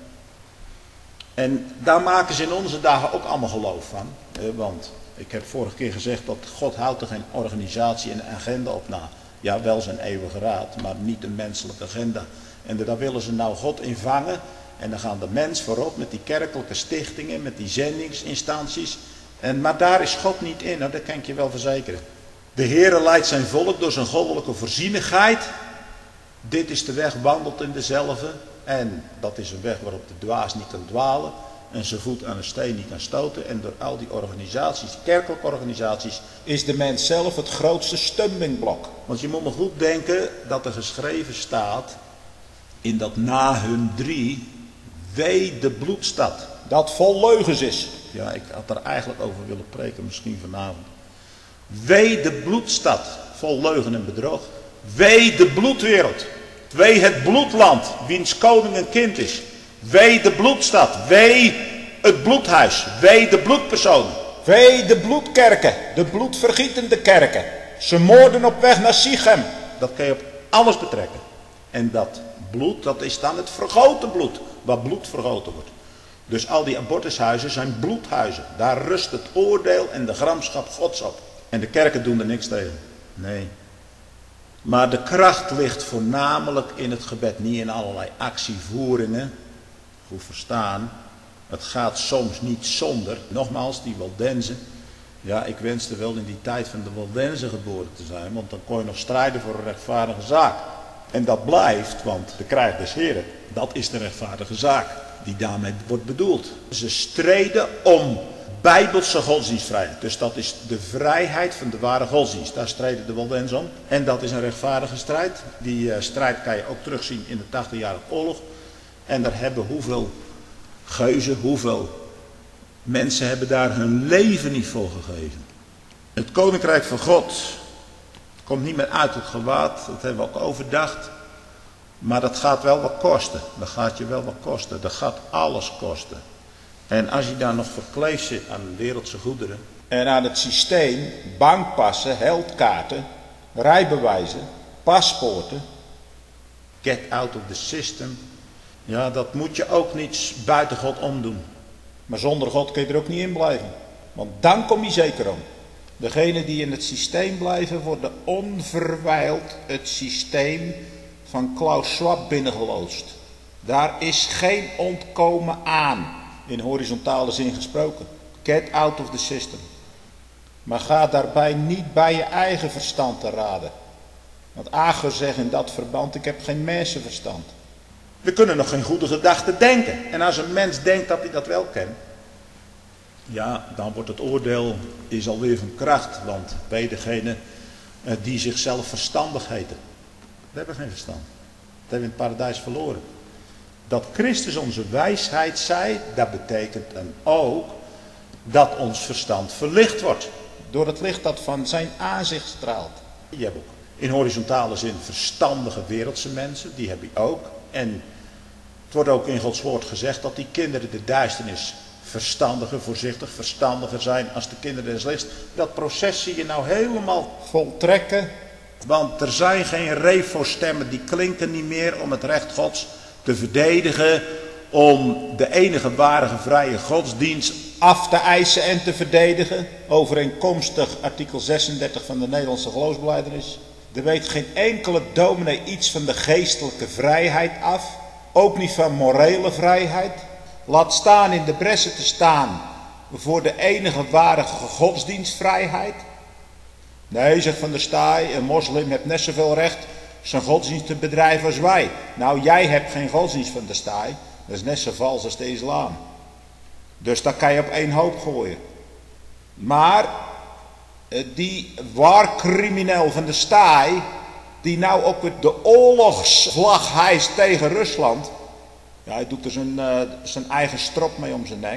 En daar maken ze in onze dagen ook allemaal geloof van. Want ik heb vorige keer gezegd dat God houdt er geen organisatie en agenda op na. Ja, wel zijn eeuwige raad, maar niet een menselijke agenda. En daar willen ze nou God in vangen. En dan gaan de mens voorop met die kerkelijke stichtingen, met die zendingsinstanties. Maar daar is God niet in, nou, dat kan ik je wel verzekeren. De Heere leidt zijn volk door zijn goddelijke voorzienigheid. Dit is de weg, wandelt in dezelfde. En dat is een weg waarop de dwaas niet kan dwalen. En zijn voet aan een steen niet kan stoten. En door al die organisaties, kerkelijke organisaties, is de mens zelf het grootste stumbingblok. Want je moet maar goed denken dat er geschreven staat in dat Nahum 3, wee de bloedstad, dat vol leugens is. Ja, ik had er eigenlijk over willen preken, misschien vanavond. Wee de bloedstad, vol leugen en bedrog. Wee de bloedwereld. Wee het bloedland, wiens koning een kind is. Wee de bloedstad. Wee het bloedhuis. Wee de bloedpersonen. Wee de bloedkerken, de bloedvergietende kerken. Ze moorden op weg naar Sichem. Dat kan je op alles betrekken. En dat bloed, dat is dan het vergoten bloed, waar bloed vergoten wordt. Dus al die abortushuizen zijn bloedhuizen. Daar rust het oordeel en de gramschap Gods op. En de kerken doen er niks tegen. Nee. Maar de kracht ligt voornamelijk in het gebed. Niet in allerlei actievoeringen. Goed verstaan. Het gaat soms niet zonder. Nogmaals, die Waldenzen. Ja, ik wenste wel in die tijd van de Waldenzen geboren te zijn. Want dan kon je nog strijden voor een rechtvaardige zaak. En dat blijft, want de krijg des Heren, dat is de rechtvaardige zaak die daarmee wordt bedoeld. Ze streden om bijbelse godsdienstvrijheid. Dus dat is de vrijheid van de ware godsdienst. Daar streden de Waldenzen om. En dat is een rechtvaardige strijd. Die strijd kan je ook terugzien in de 80-jarige oorlog. En daar hebben hoeveel geuzen, hoeveel mensen hebben daar hun leven niet voor gegeven. Het koninkrijk van God komt niet meer uit het gewaad. Dat hebben we ook overdacht. Maar dat gaat wel wat kosten. Dat gaat je wel wat kosten. Dat gaat alles kosten. En als je daar nog verkleefd zit aan wereldse goederen. En aan het systeem, bankpassen, heldkaarten, rijbewijzen, paspoorten. Get out of the system. Ja, dat moet je ook niet buiten God omdoen. Maar zonder God kun je er ook niet in blijven. Want dan kom je zeker om. Degenen die in het systeem blijven worden onverwijld het systeem van Klaus Schwab binnengeloodst. Daar is geen ontkomen aan. In horizontale zin gesproken. Get out of the system. Maar ga daarbij niet bij je eigen verstand te raden. Want Agur zegt in dat verband, ik heb geen mensenverstand. We kunnen nog geen goede gedachten denken. En als een mens denkt dat hij dat wel kent, ja, dan wordt het oordeel is alweer van kracht. Want wij degene die zichzelf verstandig heten, we hebben geen verstand. Dat hebben we in het paradijs verloren. Dat Christus onze wijsheid zij, dat betekent dan ook dat ons verstand verlicht wordt. Door het licht dat van zijn aanzicht straalt. Je hebt ook in horizontale zin verstandige wereldse mensen, die heb je ook. En het wordt ook in Gods woord gezegd dat die kinderen de duisternis verstandiger, voorzichtig, verstandiger zijn als de kinderen des lichts. Dat proces zie je nou helemaal voltrekken. Want er zijn geen refo-stemmen, die klinken niet meer om het recht Gods te verdedigen. Om de enige ware vrije godsdienst af te eisen en te verdedigen. Overeenkomstig artikel 36 van de Nederlandse geloofsbelijdenis. Er weet geen enkele dominee iets van de geestelijke vrijheid af. Ook niet van morele vrijheid. Laat staan in de bressen te staan voor de enige ware godsdienstvrijheid. Nee, zegt Van der Staaij, een moslim heeft net zoveel recht zijn godsdienst te bedrijven als wij. Nou, jij hebt geen godsdienst, Van der Staaij. Dat is net zo vals als de islam. Dus dat kan je op één hoop gooien. Maar die waarcrimineel Van der Staaij, die nou ook de oorlogsvlag hijst tegen Rusland. Ja, hij doet er zijn eigen strop mee om zijn nek.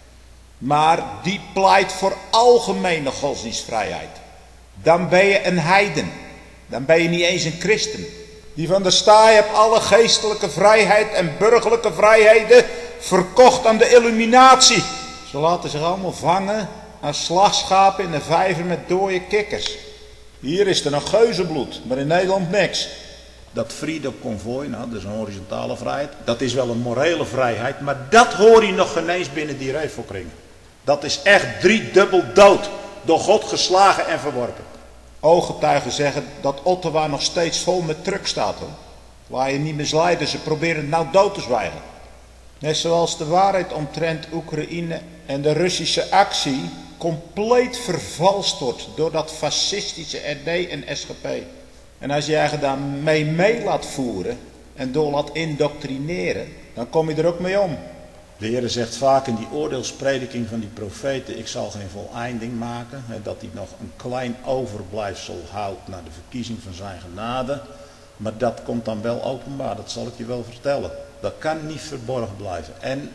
Maar die pleit voor algemene godsdienstvrijheid. Dan ben je een heiden. Dan ben je niet eens een christen. Die Van der Staaij heeft alle geestelijke vrijheid en burgerlijke vrijheden verkocht aan de illuminatie. Ze laten zich allemaal vangen als slagschapen in een vijver met dode kikkers. Hier is er nog geuzenbloed, maar in Nederland niks. Dat Freedom Convoy, nou, dat is een horizontale vrijheid. Dat is wel een morele vrijheid, maar dat hoor je nog geen eens binnen die revelkringen. Dat is echt driedubbel dood, door God geslagen en verworpen. Ooggetuigen zeggen dat Ottawa nog steeds vol met truck staat, hoor. Waar je niet misleiden, ze proberen het nou dood te zwijgen. Net zoals de waarheid omtrent Oekraïne en de Russische actie compleet vervalst wordt door dat fascistische RD en SGP. En als je je daar mee laat voeren en door laat indoctrineren, dan kom je er ook mee om. De Heer zegt vaak in die oordeelsprediking van die profeten, ik zal geen voleinding maken. Dat hij nog een klein overblijfsel houdt naar de verkiezing van zijn genade. Maar dat komt dan wel openbaar, dat zal ik je wel vertellen. Dat kan niet verborgen blijven. En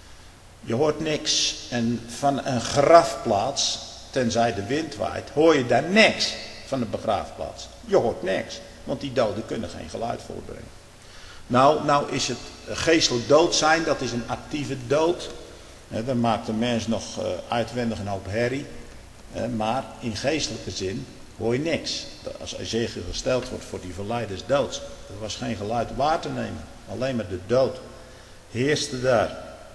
je hoort niks. En van een grafplaats, tenzij de wind waait, hoor je daar niks van de begraafplaats. Je hoort niks, want die doden kunnen geen geluid voortbrengen. Nou is het geestelijk dood zijn, dat is een actieve dood. Dan maakt de mens nog uitwendig een hoop herrie. Maar in geestelijke zin hoor je niks. Als Ezekiel gesteld wordt voor die verleiders doods, er was geen geluid waar te nemen. Alleen maar de dood heerste daar.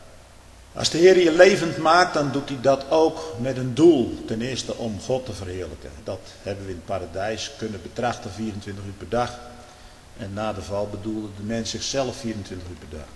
Als de Heer je levend maakt, dan doet hij dat ook met een doel. Ten eerste om God te verheerlijken. Dat hebben we in het paradijs kunnen betrachten 24 uur per dag. En na de val bedoelde de mens zichzelf 24 uur per dag.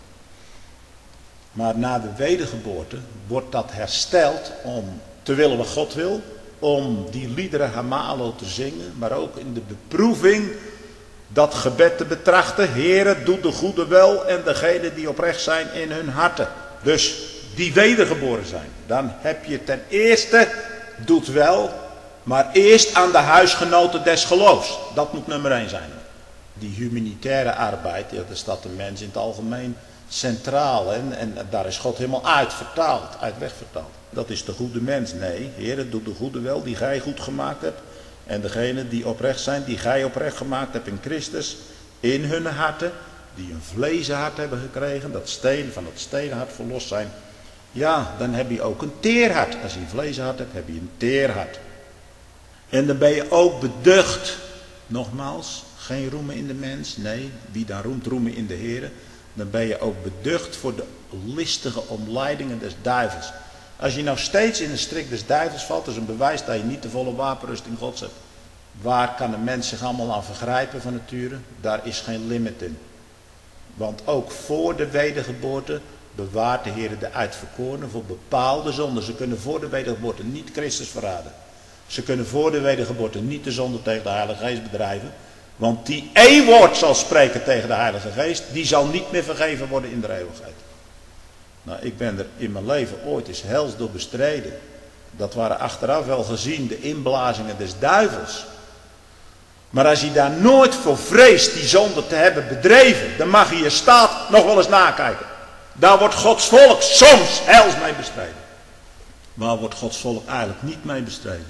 Maar na de wedergeboorte wordt dat hersteld om te willen wat God wil. Om die liederen Hamalo te zingen. Maar ook in de beproeving dat gebed te betrachten. Heere, doe de goede wel en degenen die oprecht zijn in hun harten. Dus die wedergeboren zijn. Dan heb je ten eerste, doet wel, maar eerst aan de huisgenoten des geloofs. Dat moet nummer 1 zijn. Die humanitaire arbeid, ja, daar staat de mens in het algemeen centraal. En daar is God helemaal uit wegvertaald. Dat is de goede mens. Nee, Heer, doe de goede wel, die gij goed gemaakt hebt. En degenen die oprecht zijn, die gij oprecht gemaakt hebt in Christus, in hun harten, die een vlezen hart hebben gekregen, van dat stenen hart verlost zijn. Ja, dan heb je ook een teerhart. Als je een vlezen hart hebt, heb je een teerhart. En dan ben je ook beducht. Nogmaals, geen roemen in de mens. Nee, wie dan roemt, roemen in de Heer. Dan ben je ook beducht voor de listige omleidingen des duivels. Als je nou steeds in de strik des duivels valt, is een bewijs dat je niet de volle wapenrusting Gods hebt. Waar kan een mens zich allemaal aan vergrijpen van nature? Daar is geen limit in. Want ook voor de wedergeboorte bewaart de Heer de uitverkorenen voor bepaalde zonden. Ze kunnen voor de wedergeboorte niet Christus verraden. Ze kunnen voor de wedergeboorte niet de zonde tegen de Heilige Geest bedrijven. Want die één woord zal spreken tegen de Heilige Geest, die zal niet meer vergeven worden in de eeuwigheid. Nou, ik ben er in mijn leven ooit eens hels door bestreden. Dat waren achteraf wel gezien de inblazingen des duivels. Maar als je daar nooit voor vreest die zonde te hebben bedreven, dan mag je je staat nog wel eens nakijken. Daar wordt Gods volk soms hels mee bestreden. Waar wordt Gods volk eigenlijk niet mee bestreden?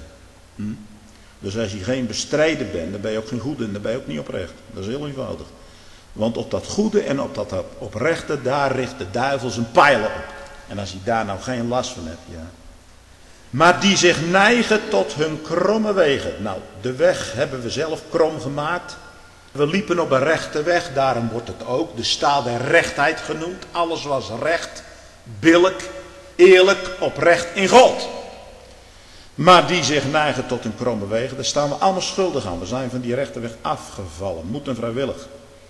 Dus als je geen bestreden bent, dan ben je ook geen goede en dan ben je ook niet oprecht. Dat is heel eenvoudig. Want op dat goede en op dat oprechte, daar richt de duivel zijn pijlen op. En als je daar nou geen last van hebt, ja. Maar die zich neigen tot hun kromme wegen. Nou, de weg hebben we zelf krom gemaakt. We liepen op een rechte weg, daarom wordt het ook de staat der rechtheid genoemd. Alles was recht, billijk, eerlijk, oprecht in God. Maar die zich neigen tot hun kromme wegen, daar staan we allemaal schuldig aan. We zijn van die rechte weg afgevallen, moeten vrijwillig.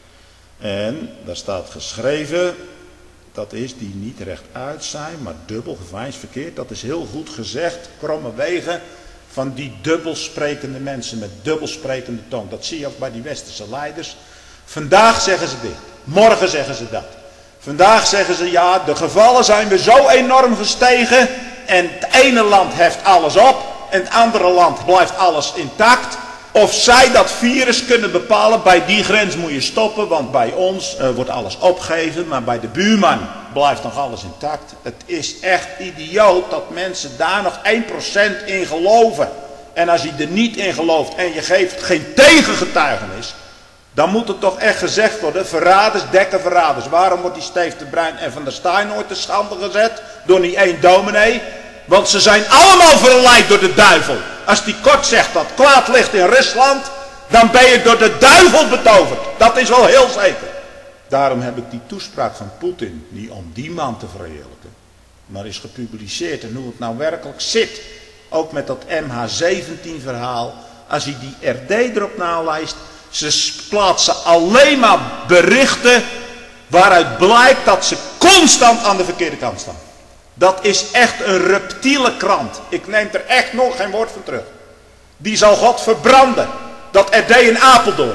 En daar staat geschreven, dat is die niet rechtuit zijn, maar dubbel geveinsd verkeerd. Dat is heel goed gezegd, kromme wegen van die dubbelsprekende mensen met dubbelsprekende tong. Dat zie je ook bij die westerse leiders. Vandaag zeggen ze dit, morgen zeggen ze dat. Vandaag zeggen ze ja, de gevallen zijn weer zo enorm gestegen en het ene land heft alles op en het andere land blijft alles intact. Of zij dat virus kunnen bepalen, bij die grens moet je stoppen, want bij ons wordt alles opgegeven, maar bij de buurman blijft nog alles intact. Het is echt idioot dat mensen daar nog 1% in geloven. En als je er niet in gelooft en je geeft geen tegengetuigenis, dan moet het toch echt gezegd worden, verraders dekken verraders. Waarom wordt die Steef de Bruin en Van der Staaij nooit te schande gezet? Door niet één dominee. Want ze zijn allemaal verleid door de duivel. Als die kort zegt dat kwaad ligt in Rusland, dan ben je door de duivel betoverd. Dat is wel heel zeker. Daarom heb ik die toespraak van Poetin niet om die man te verheerlijken, maar is gepubliceerd en hoe het nou werkelijk zit. Ook met dat MH17 verhaal. Als je die RD erop nalijst, ze plaatsen alleen maar berichten waaruit blijkt dat ze constant aan de verkeerde kant staan. Dat is echt een reptiele krant. Ik neem er echt nog geen woord van terug. Die zal God verbranden. Dat RD in Apeldoorn.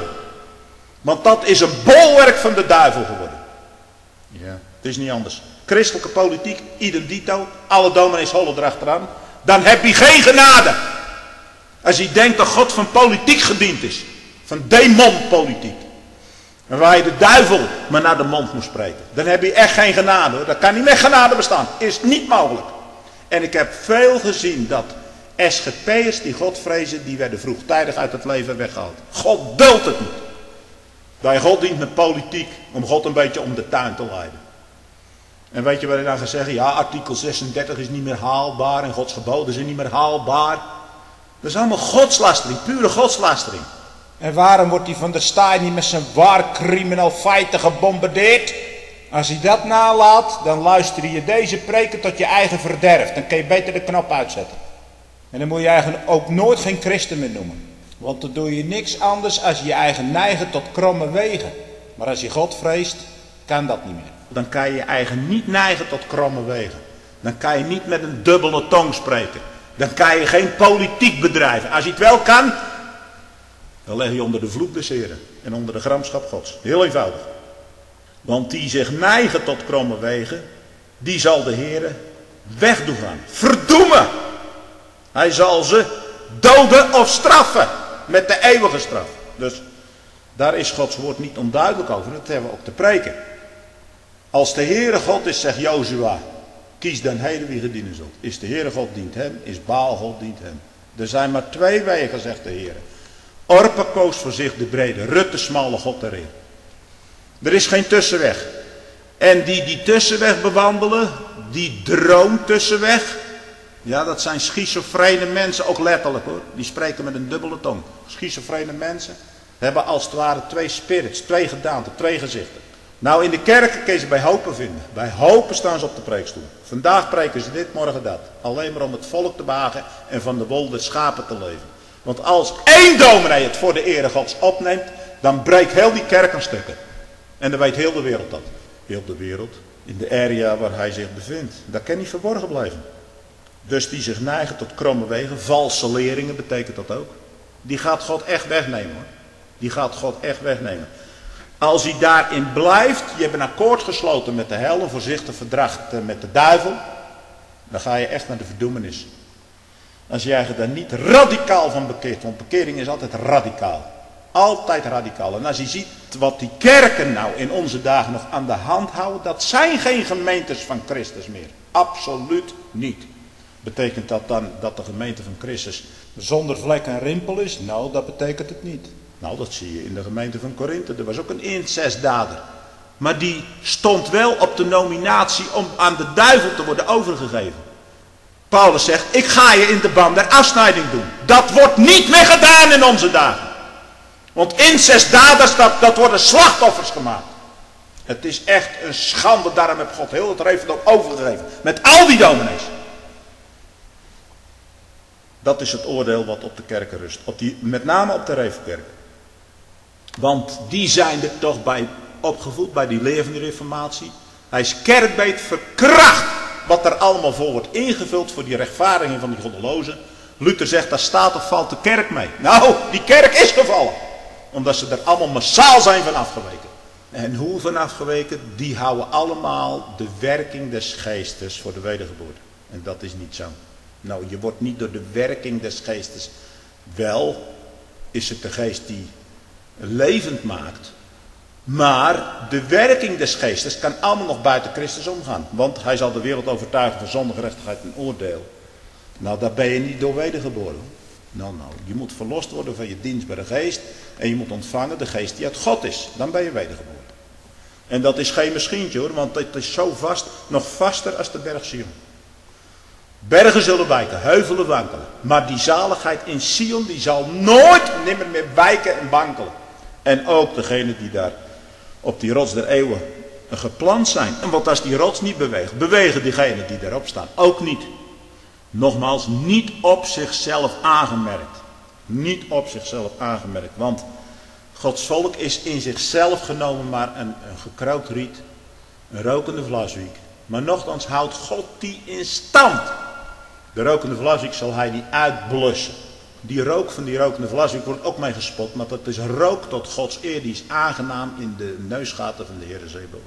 Want dat is een bolwerk van de duivel geworden. Ja, het is niet anders. Christelijke politiek, idem dito. Alle dominees hollen erachteraan. Dan heb je geen genade. Als je denkt dat God van politiek gediend is. Van demonpolitiek. En waar je de duivel maar naar de mond moet spreken. Dan heb je echt geen genade hoor. Dat kan niet met genade bestaan. Is niet mogelijk. En ik heb veel gezien dat SGP'ers die God vrezen, die werden vroegtijdig uit het leven weggehaald. God duldt het niet. Dat je God dient met politiek. Om God een beetje om de tuin te leiden. En weet je wat hij dan gaat zeggen? Ja, artikel 36 is niet meer haalbaar. En Gods geboden zijn niet meer haalbaar. Dat is allemaal godslastering. Pure godslastering. En waarom wordt die Van der Staaij niet met zijn waar crimineel feiten gebombardeerd? Als hij dat nalaat, dan luister je deze preken tot je eigen verderf. Dan kun je beter de knop uitzetten. En dan moet je eigenlijk ook nooit geen christen meer noemen. Want dan doe je niks anders als je eigen neigen tot kromme wegen. Maar als je God vreest, kan dat niet meer. Dan kan je je eigen niet neigen tot kromme wegen. Dan kan je niet met een dubbele tong spreken. Dan kan je geen politiek bedrijven. Als je het wel kan, dan leg je onder de vloek des Heren en onder de gramschap Gods. Heel eenvoudig. Want die zich neigen tot kromme wegen, die zal de Heere wegdoen gaan. Verdoemen! Hij zal ze doden of straffen met de eeuwige straf. Dus daar is Gods woord niet onduidelijk over. Dat hebben we ook te preken. Als de Heere God is, zegt Jozua, kies dan heden wie je dienen zult. Is de Heere God dient hem, is Baal God dient hem. Er zijn maar twee wegen, zegt de Heere. Orpa koos voor zich de brede, Rut de smalle, God erin. Er is geen tussenweg. En die tussenweg bewandelen, die droomtussenweg, ja, dat zijn schizofrene mensen, ook letterlijk hoor. Die spreken met een dubbele tong. Schizofrene mensen hebben als het ware twee spirits, twee gedaanten, twee gezichten. Nou, in de kerken kun je ze bij hopen vinden. Bij hopen staan ze op de preekstoel. Vandaag preken ze dit, morgen dat. Alleen maar om het volk te behagen en van de wol des schapen te leven. Want als één dominee het voor de ere Gods opneemt, dan breekt heel die kerk aan stukken. En dan weet heel de wereld dat. Heel de wereld, in de area waar hij zich bevindt. Daar kan niet verborgen blijven. Dus die zich neigen tot kromme wegen, valse leringen betekent dat ook. Die gaat God echt wegnemen hoor. Die gaat God echt wegnemen. Als hij daarin blijft, je hebt een akkoord gesloten met de hel, een voorzichtig verdrag met de duivel, dan ga je echt naar de verdoemenis. Als je je daar niet radicaal van bekeert, want bekering is altijd radicaal. Altijd radicaal. En als je ziet wat die kerken nou in onze dagen nog aan de hand houden, dat zijn geen gemeentes van Christus meer. Absoluut niet. Betekent dat dan dat de gemeente van Christus Zonder vlek en rimpel is? Nou, dat betekent het niet. Nou, dat zie je in de gemeente van Korinthe. Er was ook een incestdader. Maar die stond wel op de nominatie om aan de duivel te worden overgegeven. Paulus zegt, ik ga je in de ban der afsnijding doen. Dat wordt niet meer gedaan in onze dagen. Want incestdaders, dat worden slachtoffers gemaakt. Het is echt een schande, daarom heeft God heel het reefdom overgegeven. Met al die dominees. Dat is het oordeel wat op de kerken rust. Met name op de Reefkerk. Want die zijn er toch bij opgevoed, bij die leer van de reformatie. Hij is kerkbeet verkracht. Wat er allemaal voor wordt ingevuld voor die rechtvaardiging van die goddelozen. Luther zegt, daar staat of valt de kerk mee. Nou, die kerk is gevallen. Omdat ze er allemaal massaal zijn van afgeweken. En hoe van afgeweken? Die houden allemaal de werking des geestes voor de wedergeboorte. En dat is niet zo. Nou, je wordt niet door de werking des geestes. Wel is het de geest die levend maakt. Maar de werking des geestes kan allemaal nog buiten Christus omgaan. Want hij zal de wereld overtuigen van zonde, gerechtigheid en oordeel. Nou, daar ben je niet door wedergeboren. Nou, je moet verlost worden van je dienstbare geest. En je moet ontvangen de geest die uit God is. Dan ben je wedergeboren. En dat is geen mischientje hoor, want het is zo vast, nog vaster als de berg Sion. Bergen zullen wijken, heuvelen wankelen. Maar die zaligheid in Sion, die zal nooit nimmer meer wijken en wankelen. En ook degenen die daar op die rots der eeuwen geplant zijn. En want als die rots niet beweegt, bewegen diegenen die daarop staan ook niet. Nogmaals, niet op zichzelf aangemerkt. Niet op zichzelf aangemerkt. Want Gods volk is in zichzelf genomen maar een gekrookt riet. Een rokende vlaswiek. Maar nochtans houdt God die in stand. De rokende vlaswiek zal hij niet uitblussen. Die rook van die rokende vlaswiek wordt ook mee gespot. Maar dat is rook tot Gods eer. Die is aangenaam in de neusgaten van de Heere Zebaoth.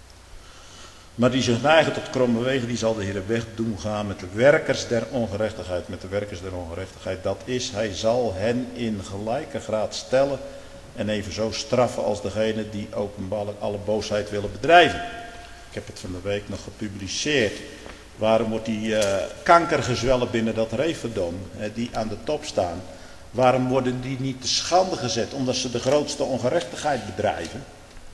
Maar die zich neigen tot kromme wegen, die zal de Heere weg doen gaan met de werkers der ongerechtigheid. Met de werkers der ongerechtigheid. Dat is, hij zal hen in gelijke graad stellen. En evenzo straffen als degene die openbaarlijk alle boosheid willen bedrijven. Ik heb het van de week nog gepubliceerd. Waarom wordt die kankergezwellen binnen dat Reefdom, die aan de top staan, waarom worden die niet te schande gezet? Omdat ze de grootste ongerechtigheid bedrijven.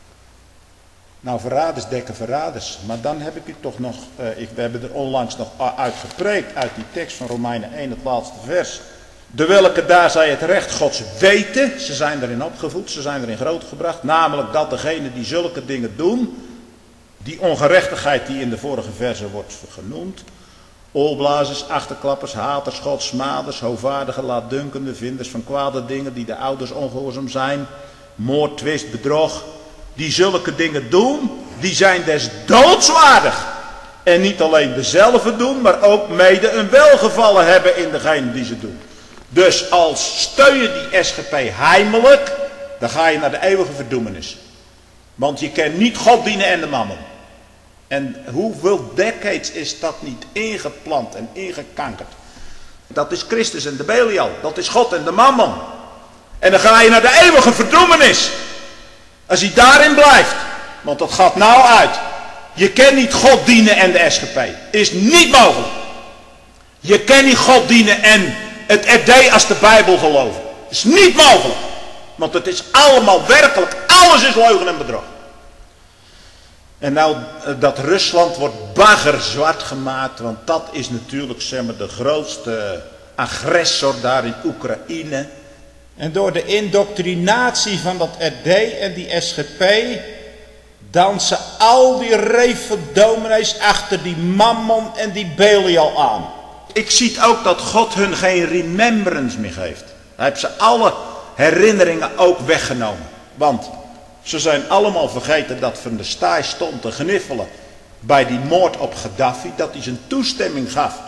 Nou, verraders dekken verraders. Maar dan heb ik u toch nog, we hebben er onlangs nog uit gepreekt, uit die tekst van Romeinen 1, het laatste vers. De welke daar zij het recht Gods weten, ze zijn erin opgevoed, ze zijn erin grootgebracht. Namelijk dat degene die zulke dingen doen, die ongerechtigheid die in de vorige verse wordt genoemd. Oorblazers, achterklappers, haters, Gods, smaders, hovaardigen, laatdunkenden, vinders van kwade dingen, die de ouders ongehoorzaam zijn. Moord, twist, bedrog. Die zulke dingen doen, die zijn des doodswaardig. En niet alleen dezelfde doen, maar ook mede een welgevallen hebben in degene die ze doen. Dus als steun je die SGP heimelijk, dan ga je naar de eeuwige verdoemenis. Want je kan niet God dienen en de mammon. En hoeveel decades is dat niet ingeplant en ingekankerd. Dat is Christus en de Belial. Dat is God en de mammon. En dan ga je naar de eeuwige verdoemenis. Als hij daarin blijft. Want dat gaat nou uit. Je kan niet God dienen en de SGP. Is niet mogelijk. Je kan niet God dienen en het RD als de Bijbel geloven. Is niet mogelijk. Want het is allemaal werkelijk. Alles is leugen en bedrog. En nou, dat Rusland wordt baggerzwart gemaakt. Want dat is natuurlijk, zeg maar, de grootste agressor daar in Oekraïne. En door de indoctrinatie van dat RD en die SGP dansen al die reefdominees achter die mammon en die Belial aan. Ik zie ook dat God hun geen remembrance meer geeft. Hij heeft ze alle herinneringen ook weggenomen. Want ze zijn allemaal vergeten dat Van der Staaij stond te gniffelen bij die moord op Gaddafi. Dat hij zijn toestemming gaf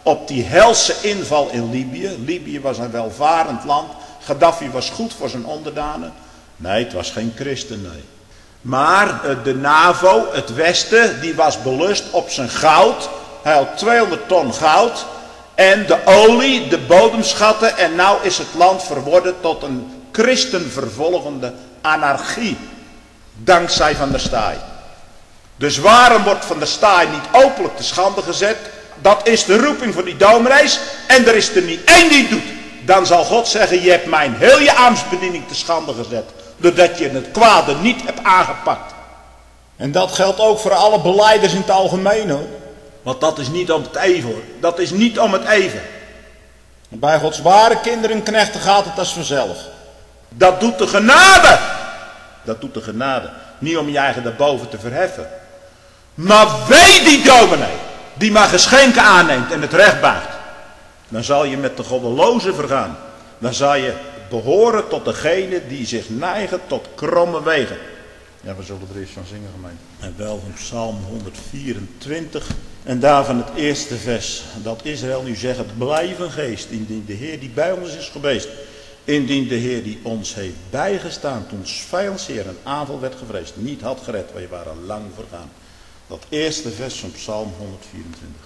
op die helse inval in Libië. Libië was een welvarend land. Gaddafi was goed voor zijn onderdanen. Nee, het was geen christen, nee. Maar de NAVO, het Westen, die was belust op zijn goud. Hij had 200 ton goud. En de olie, de bodemschatten. En nou is het land verworden tot een christenvervolgende anarchie. Dankzij Van der Staaij. Dus waarom wordt Van der Staaij niet openlijk te schande gezet? Dat is de roeping van die dominees. En er is er niet één die het doet. Dan zal God zeggen, je hebt mijn hele ambtsbediening te schande gezet. Doordat je het kwade niet hebt aangepakt. En dat geldt ook voor alle belijders in het algemeen, hoor. Want dat is niet om het even, hoor. Dat is niet om het even. En bij Gods ware kinderen en knechten gaat het als vanzelf. Dat doet de genade. Dat doet de genade. Niet om je eigen daarboven te verheffen. Maar wee die dominee. Die maar geschenken aanneemt en het recht buigt. Dan zal je met de goddelozen vergaan. Dan zal je behoren tot degene die zich neigen tot kromme wegen. Ja, we zullen er eerst van zingen, gemeente. En wel van Psalm 124. En daarvan het eerste vers. Dat Israël nu zegt, blijf een geest. Indien de Heer die bij ons is geweest. Indien de Heer die ons heeft bijgestaan. Toen vijandsheer een aanval werd gevreesd. Niet had gered, wij waren lang vergaan. Dat eerste vers van Psalm 124.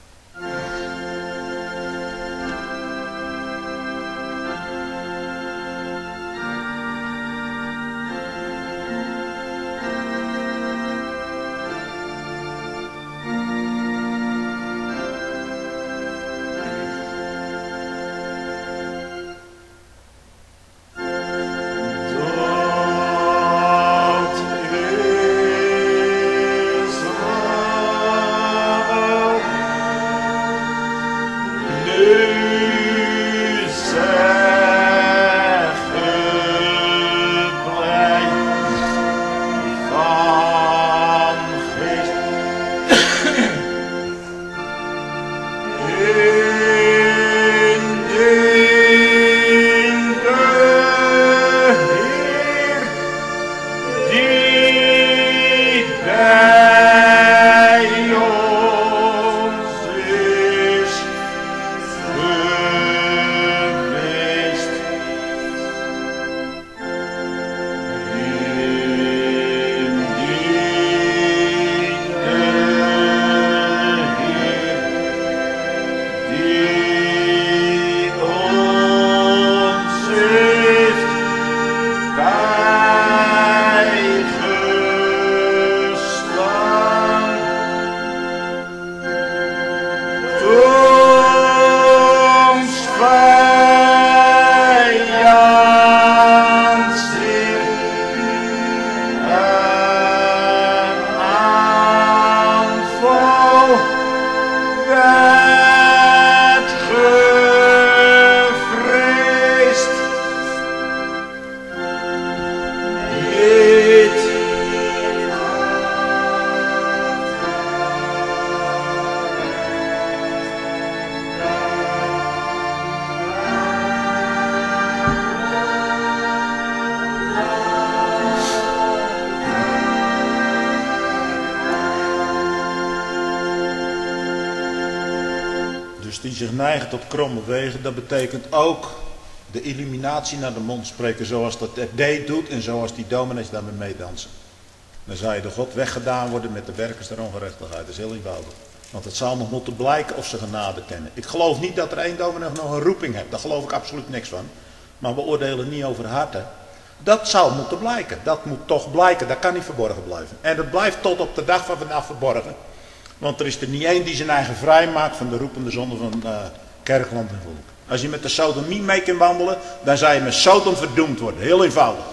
Die zich neigen tot kromme wegen, dat betekent ook de illuminatie naar de mond spreken zoals dat RD doet en zoals die dominees daarmee meedansen. Dan zou je door God weggedaan worden met de werkers der ongerechtigheid. Dat is heel eenvoudig. Want het zal nog moeten blijken of ze genade kennen. Ik geloof niet dat er één dominee nog een roeping heeft. Daar geloof ik absoluut niks van. Maar we oordelen niet over harten. Dat zou moeten blijken. Dat moet toch blijken. Dat kan niet verborgen blijven. En dat blijft tot op de dag van vandaag verborgen. Want er is er niet één die zijn eigen vrij maakt van de roepende zonde van kerkland en volk. Als je met de sodomie mee kan wandelen, dan zou je met Sodom verdoemd worden. Heel eenvoudig.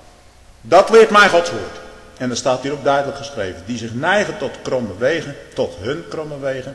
Dat leert mij Gods woord. En dat staat hier ook duidelijk geschreven. Die zich neigen tot kromme wegen, tot hun kromme wegen.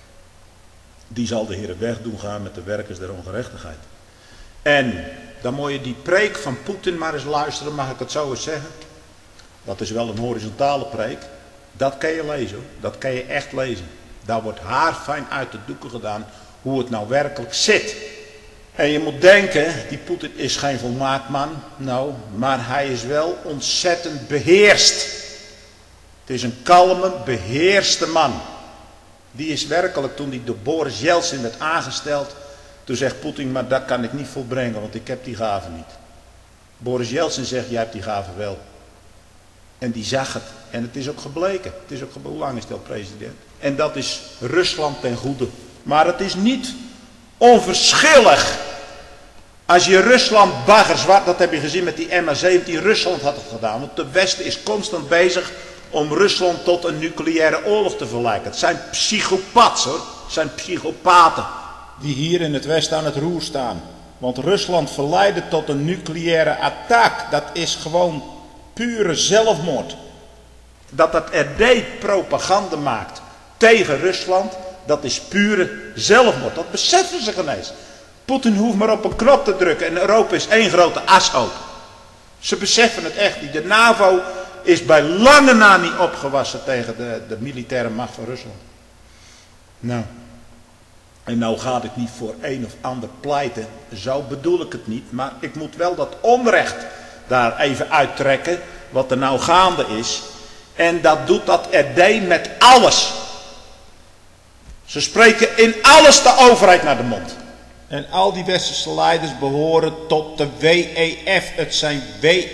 Die zal de Heer weg doen gaan met de werkers der ongerechtigheid. En dan moet je die preek van Poetin maar eens luisteren, mag ik het zo eens zeggen. Dat is wel een horizontale preek. Dat kan je lezen hoor. Dat kan je echt lezen. Daar wordt haarfijn uit de doeken gedaan hoe het nou werkelijk zit. En je moet denken, die Poetin is geen volmaakt man. Nou, maar hij is wel ontzettend beheerst. Het is een kalme, beheerste man. Die is werkelijk, toen die door Boris Yeltsin werd aangesteld, toen zegt Poetin, maar dat kan ik niet volbrengen, want ik heb die gave niet. Boris Yeltsin zegt, jij hebt die gave wel. En die zag het. En het is ook gebleken. Het is ook hoe lang is hij al president? En dat is Rusland ten goede. Maar het is niet onverschillig. Als je Rusland baggerzwart, dat heb je gezien met die MH17, Rusland had het gedaan. Want de Westen is constant bezig om Rusland tot een nucleaire oorlog te verleiden. Het zijn psychopaten hoor. Het zijn psychopaten. Die hier in het Westen aan het roer staan. Want Rusland verleiden tot een nucleaire attack, dat is gewoon pure zelfmoord. Dat het RD propaganda maakt tegen Rusland, dat is pure zelfmoord. Dat beseffen ze geen eens. Poetin hoeft maar op een knop te drukken en Europa is één grote ashoop. Ze beseffen het echt niet. De NAVO is bij lange na niet opgewassen tegen de militaire macht van Rusland. Nou, en nou gaat ik niet voor een of ander pleiten, zo bedoel ik het niet. Maar ik moet wel dat onrecht daar even uittrekken, wat er nou gaande is. En dat doet dat RD met alles. Ze spreken in alles de overheid naar de mond. En al die westerse leiders behoren tot de WEF. Het zijn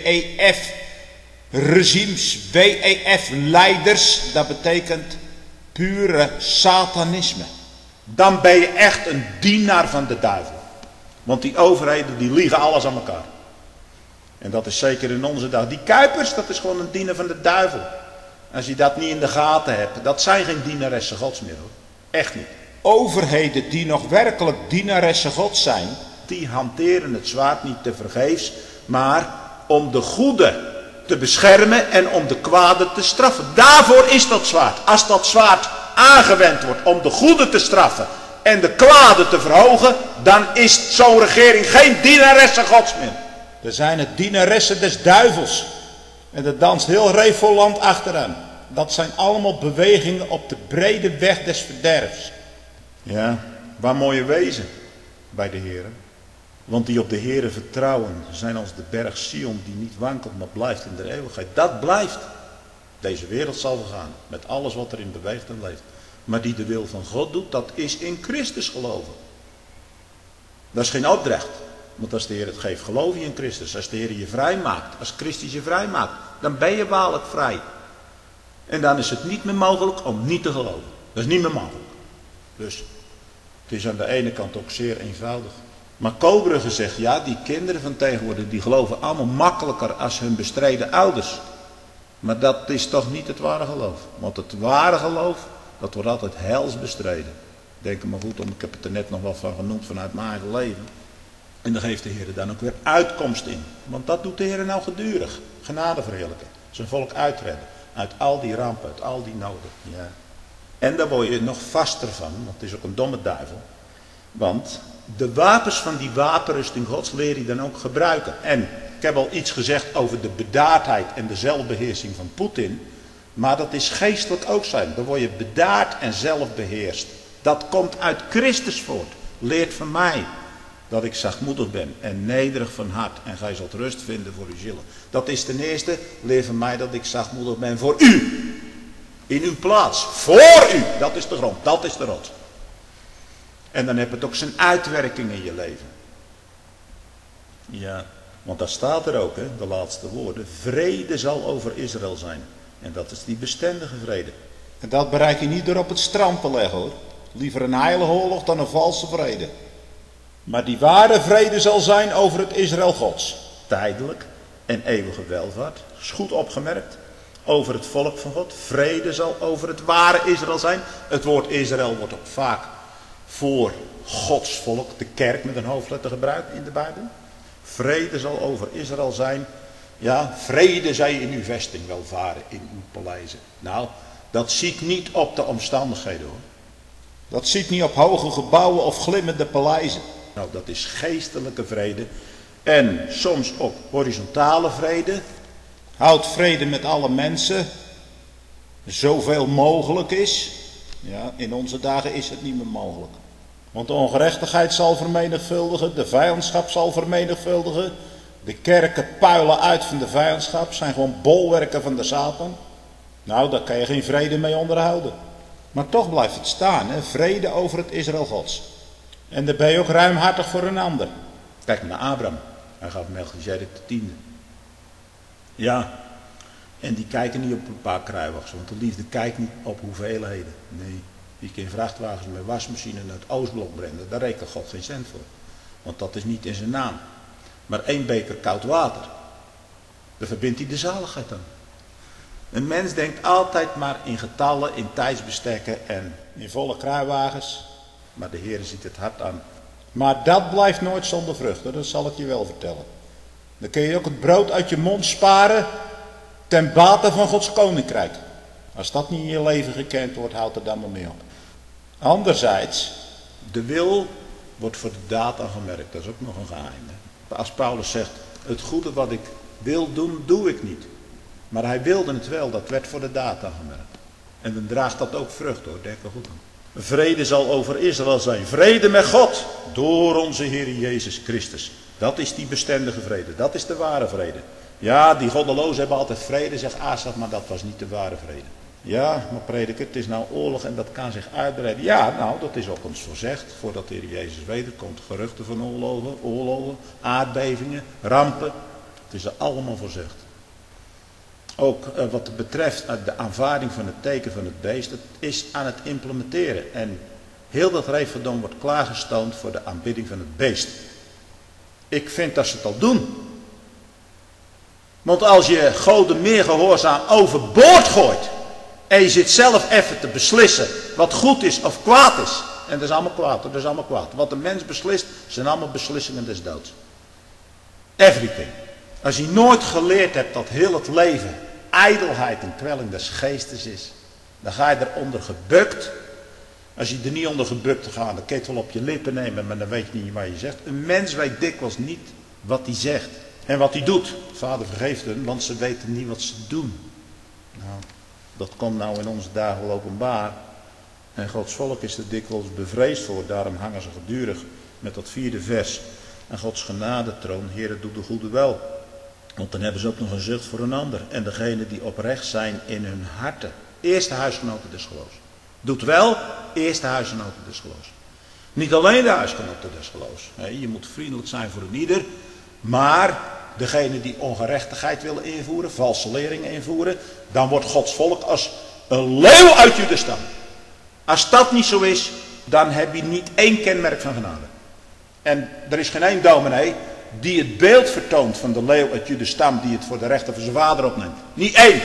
WEF-regimes, WEF-leiders. Dat betekent pure satanisme. Dan ben je echt een dienaar van de duivel. Want die overheden die liegen alles aan elkaar. En dat is zeker in onze dag. Die Kuipers, dat is gewoon een dienaar van de duivel. Als je dat niet in de gaten hebt, dat zijn geen dienaressen gods meer hoor. Echt niet. Overheden die nog werkelijk dienaressen God zijn, die hanteren het zwaard niet tevergeefs, maar om de goede te beschermen en om de kwade te straffen. Daarvoor is dat zwaard. Als dat zwaard aangewend wordt om de goede te straffen en de kwade te verhogen, dan is zo'n regering geen dienaressen gods meer. Dan zijn het dienaressen des duivels. En dat danst heel Revoland achteraan. Dat zijn allemaal bewegingen op de brede weg des verderfs. Ja, waar mooie wezen bij de Heere. Want die op de Heere vertrouwen zijn als de berg Sion die niet wankelt maar blijft in de eeuwigheid. Dat blijft. Deze wereld zal vergaan met alles wat erin beweegt en leeft. Maar die de wil van God doet, dat is in Christus geloven. Dat is geen opdracht. Want als de Heer het geeft, geloof je in Christus. Als de Heer je vrij maakt, als Christus je vrij maakt, dan ben je waarlijk vrij. En dan is het niet meer mogelijk om niet te geloven. Dat is niet meer mogelijk. Dus het is aan de ene kant ook zeer eenvoudig. Maar Kobrugge zegt, ja, die kinderen van tegenwoordig, die geloven allemaal makkelijker als hun bestreden ouders. Maar dat is toch niet het ware geloof. Want het ware geloof, dat wordt altijd hels bestreden. Denk er maar goed om, ik heb het er net nog wat van genoemd vanuit mijn eigen leven. En dan geeft de Heer dan ook weer uitkomst in. Want dat doet de Heer nou gedurig. Genade verheerlijken. Zijn volk uitredden. Uit al die rampen, uit al die noden. Ja. En daar word je nog vaster van, want het is ook een domme duivel. Want de wapens van die wapenrusting Gods leer je dan ook gebruiken. En ik heb al iets gezegd over de bedaardheid en de zelfbeheersing van Poetin. Maar dat is geestelijk ook zijn. Dan word je bedaard en zelfbeheerst. Dat komt uit Christus voort. Leert van mij dat ik zachtmoedig ben en nederig van hart. En gij zult rust vinden voor uw zielen. Dat is ten eerste, leer van mij dat ik zachtmoedig ben voor u. In uw plaats. Voor u. Dat is de grond. Dat is de rots. En dan heb het ook zijn uitwerking in je leven. Ja, want daar staat er ook, hè, de laatste woorden. Vrede zal over Israël zijn. En dat is die bestendige vrede. En dat bereik je niet door op het strand te leggen hoor. Liever een heilige oorlog dan een valse vrede. Maar die ware vrede zal zijn over het Israël Gods. Tijdelijk en eeuwige welvaart. Is goed opgemerkt. Over het volk van God. Vrede zal over het ware Israël zijn. Het woord Israël wordt ook vaak voor Gods volk, de kerk met een hoofdletter gebruikt in de Bijbel. Vrede zal over Israël zijn. Ja, vrede zij in uw vesting wel varen, in uw paleizen. Nou, dat ziet niet op de omstandigheden hoor. Dat ziet niet op hoge gebouwen of glimmende paleizen. Nou, dat is geestelijke vrede. En soms ook horizontale vrede. Houd vrede met alle mensen. Zoveel mogelijk is. Ja, in onze dagen is het niet meer mogelijk. Want de ongerechtigheid zal vermenigvuldigen. De vijandschap zal vermenigvuldigen. De kerken puilen uit van de vijandschap. Zijn gewoon bolwerken van de Satan. Nou, daar kan je geen vrede mee onderhouden. Maar toch blijft het staan, hè? Vrede over het Israël Gods. En dan ben je ook ruimhartig voor een ander. Kijk naar Abraham. Hij gaf Melchizedek de 10e. Ja, en die kijken niet op een paar kruiwagens, want de liefde kijkt niet op hoeveelheden. Nee, die kan vrachtwagens met wasmachine naar het Oostblok brengen. Daar rekent God geen cent voor. Want dat is niet in zijn naam. Maar 1 beker koud water. Daar verbindt hij de zaligheid aan. Een mens denkt altijd maar in getallen, in tijdsbestekken en in volle kruiwagens. Maar de Heer ziet het hart aan. Maar dat blijft nooit zonder vruchten, dat zal ik je wel vertellen. Dan kun je ook het brood uit je mond sparen ten bate van Gods koninkrijk. Als dat niet in je leven gekend wordt, houdt er dan maar mee op. Anderzijds, de wil wordt voor de daad aangemerkt. Dat is ook nog een geheim. Hè? Als Paulus zegt, het goede wat ik wil doen, doe ik niet. Maar hij wilde het wel, dat werd voor de daad aangemerkt. En dan draagt dat ook vrucht hoor, denk er goed aan. Vrede zal over Israël zijn. Vrede met God, door onze Heer Jezus Christus. Dat is die bestendige vrede, dat is de ware vrede. Ja, die goddelozen hebben altijd vrede, zegt Asaf, maar dat was niet de ware vrede. Ja, maar prediker, het is nou oorlog en dat kan zich uitbreiden. Ja, nou, dat is ook ons voorzegd, voordat de Heer Jezus wederkomt. Geruchten van oorlogen, aardbevingen, rampen. Het is er allemaal voorzegd. Ook wat betreft de aanvaarding van het teken van het beest, het is aan het implementeren. En heel dat reefverdom wordt klaargestoomd voor de aanbidding van het beest. Ik vind dat ze het al doen. Want als je God meer gehoorzaam overboord gooit. En je zit zelf even te beslissen wat goed is of kwaad is. En dat is allemaal kwaad, dat is allemaal kwaad. Wat de mens beslist, zijn allemaal beslissingen des doods. Everything. Als je nooit geleerd hebt dat heel het leven ijdelheid en kwelling des geestes is. Dan ga je eronder gebukt. Als je er niet onder gebukt gaat, dan kun je het wel op je lippen nemen, maar dan weet je niet wat je zegt. Een mens weet dikwijls niet wat hij zegt. En wat hij doet. Vader vergeeft hen, want ze weten niet wat ze doen. Nou, dat komt nou in onze dagen wel openbaar. En Gods volk is er dikwijls bevreesd voor. Daarom hangen ze gedurig met dat 4e vers. En Gods genadetroon, Heere, doe de goede wel. Want dan hebben ze ook nog een zucht voor een ander. En degene die oprecht zijn in hun harten. Eerste huisgenoten des geloofs. Doet wel, eerste huisgenoten des geloofs. Niet alleen de huisgenoten des geloofs. Nee, je moet vriendelijk zijn voor een ieder. Maar degene die ongerechtigheid willen invoeren, valse leringen invoeren. Dan wordt Gods volk als een leeuw uit Judas stam. Als dat niet zo is, dan heb je niet één kenmerk van genade. En er is geen één dominee die het beeld vertoont van de leeuw uit Judas stam, die het voor de rechter van zijn vader opneemt. Niet één.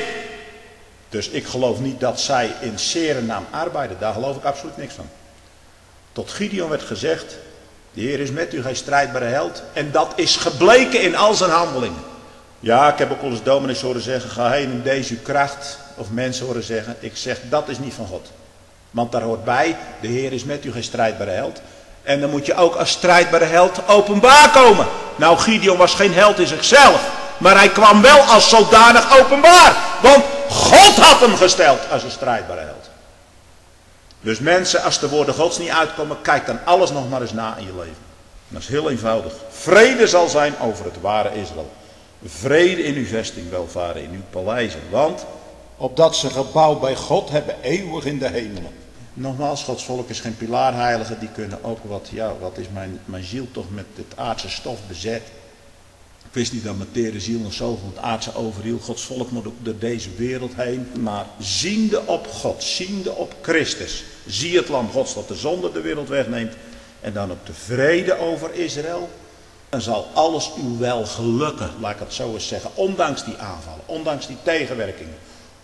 Dus ik geloof niet dat zij in zere naam arbeiden. Daar geloof ik absoluut niks van. Tot Gideon werd gezegd, de Heer is met u, gij strijdbare held. En dat is gebleken in al zijn handelingen. Ja, ik heb ook wel eens dominees horen zeggen, ga heen in deze kracht. Of mensen horen zeggen, ik zeg dat is niet van God. Want daar hoort bij, de Heer is met u, gij strijdbare held. En dan moet je ook als strijdbare held openbaar komen. Nou, Gideon was geen held in zichzelf. Maar hij kwam wel als zodanig openbaar. Want God had hem gesteld als een strijdbare held. Dus mensen, als de woorden Gods niet uitkomen, kijk dan alles nog maar eens na in je leven. En dat is heel eenvoudig. Vrede zal zijn over het ware Israël. Vrede in uw vesting, welvaren in uw paleizen. Want opdat ze gebouw bij God hebben eeuwig in de hemelen. Nogmaals, Gods volk is geen pilaarheilige. Die kunnen ook wat is mijn ziel toch met het aardse stof bezet. Ik wist niet dat mijn tere ziel nog zoveel het aardse overhield. Gods volk moet ook door deze wereld heen. Maar ziende op God, ziende op Christus. Zie het lam Gods dat de zonde de wereld wegneemt. En dan ook de vrede over Israël. Dan zal alles u wel gelukken, laat ik het zo eens zeggen. Ondanks die aanvallen, ondanks die tegenwerkingen.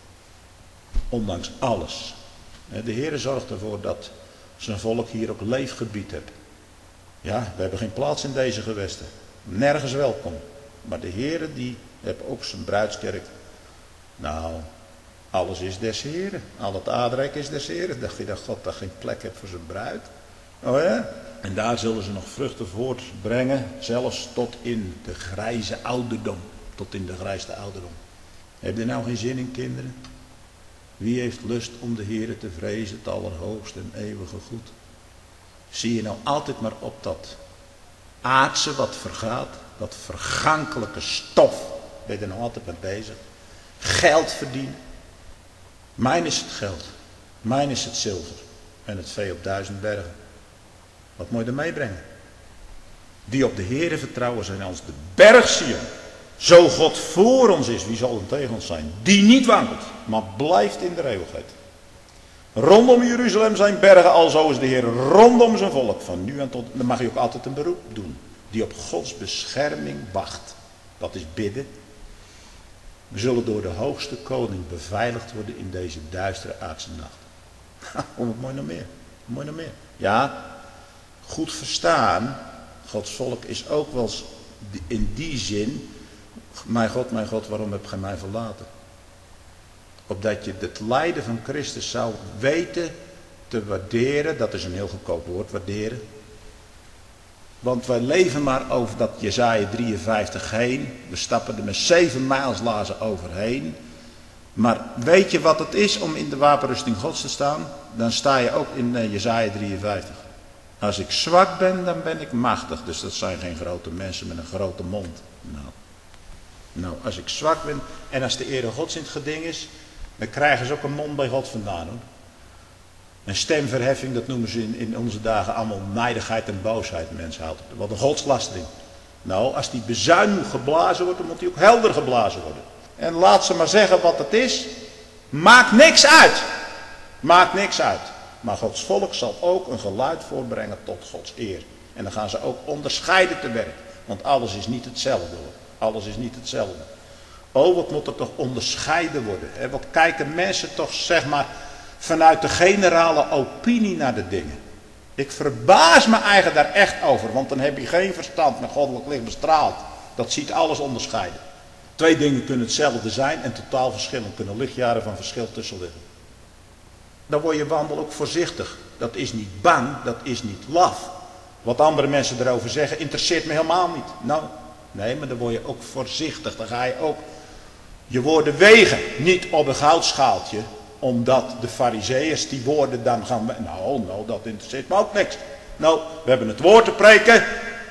Ondanks alles. De Heer zorgt ervoor dat zijn volk hier ook leefgebied heeft. Ja, we hebben geen plaats in deze gewesten. Nergens welkom. Maar de Heer die heeft ook zijn bruidskerk. Nou, alles is des Heren. Al het aardrijk is des Heren. Dacht je dat God daar geen plek heeft voor zijn bruid? Oh ja? En daar zullen ze nog vruchten voortbrengen. Zelfs tot in de grijze ouderdom. Tot in de grijste ouderdom. Heb je nou geen zin in, kinderen? Wie heeft lust om de Heere te vrezen, het allerhoogste en eeuwige goed? Zie je nou altijd maar op dat aardse wat vergaat, dat vergankelijke stof, ben je er nog altijd mee bezig. Geld verdienen. Mijn is het geld. Mijn is het zilver en het vee op 1000 bergen. Wat moet je er meebrengen? Die op de Heere vertrouwen zijn als de berg Sion. Zo God voor ons is, wie zal er tegen ons zijn? Die niet wankelt, maar blijft in de eeuwigheid. Rondom Jeruzalem zijn bergen, alzo is de Heer rondom zijn volk. Van nu aan tot, dan mag je ook altijd een beroep doen. Die op Gods bescherming wacht. Dat is bidden. We zullen door de hoogste koning beveiligd worden in deze duistere aardse nacht. Wat mooi nog meer. Mooi nog meer. Ja, goed verstaan. Gods volk is ook wel in die zin. Mijn God, waarom heb gij mij verlaten? Opdat je het lijden van Christus zou weten te waarderen. Dat is een heel goedkoop woord, waarderen. Want wij leven maar over dat Jesaja 53 heen. We stappen er met 7 mijlslaarzen overheen. Maar weet je wat het is om in de wapenrusting Gods te staan? Dan sta je ook in Jesaja 53. Als ik zwak ben, dan ben ik machtig. Dus dat zijn geen grote mensen met een grote mond. Nou, als ik zwak ben en als de ere Gods in het geding is, dan krijgen ze ook een mond bij God vandaan, hoor. Een stemverheffing, dat noemen ze in onze dagen allemaal nijdigheid en boosheid, mensen houden. Wat een godslastering. Nou, als die bezuin moet geblazen wordt, dan moet die ook helder geblazen worden. En laat ze maar zeggen wat het is. Maakt niks uit. Maakt niks uit. Maar Gods volk zal ook een geluid voorbrengen tot Gods eer. En dan gaan ze ook onderscheiden te werk. Want alles is niet hetzelfde, hoor. Alles is niet hetzelfde. Oh, wat moet er toch onderscheiden worden. Hè? Wat kijken mensen toch, zeg maar, vanuit de generale opinie naar de dingen. Ik verbaas me eigenlijk daar echt over. Want dan heb je geen verstand met goddelijk licht bestraald. Dat ziet alles onderscheiden. 2 dingen kunnen hetzelfde zijn en totaal verschillend. Kunnen lichtjaren van verschil tussen liggen. Dan word je wandel ook voorzichtig. Dat is niet bang, dat is niet laf. Wat andere mensen erover zeggen interesseert me helemaal niet. Nou, nee, maar dan word je ook voorzichtig. Dan ga je ook je woorden wegen. Niet op een goudschaaltje. Omdat de farizeeërs die woorden dan gaan... Nou, dat interesseert me ook niks. Nou, we hebben het woord te preken.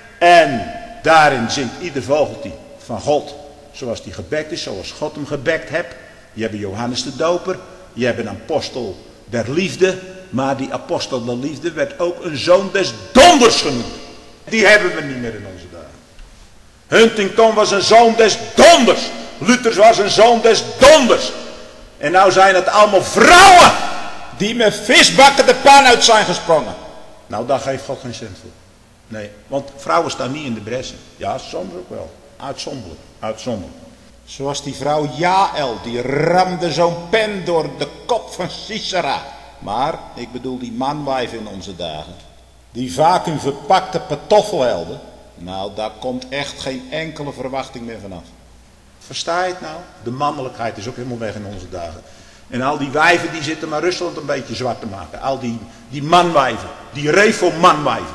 En daarin zingt ieder vogeltje van God. Zoals die gebekt is, zoals God hem gebekt hebt. Je hebt Johannes de Doper. Je hebt een apostel der liefde. Maar die apostel der liefde werd ook een zoon des donders genoemd. Die hebben we niet meer in onze dagen. Huntington was een zoon des donders. Luthers was een zoon des donders. En nou zijn het allemaal vrouwen die met visbakken de pan uit zijn gesprongen. Nou, daar geeft God geen cent voor. Nee, want vrouwen staan niet in de bressen. Ja, soms ook wel. Uitzonderlijk, uitzonderlijk. Zoals die vrouw Jaël, die ramde zo'n pen door de kop van Sisera. Maar, ik bedoel die manwijf in onze dagen. Die vacuüm verpakte pantoffelhelden. Nou, daar komt echt geen enkele verwachting meer vanaf. Versta je het nou? De mannelijkheid is ook helemaal weg in onze dagen. En al die wijven die zitten maar Rusland een beetje zwart te maken. Al die manwijven, die reform-manwijven.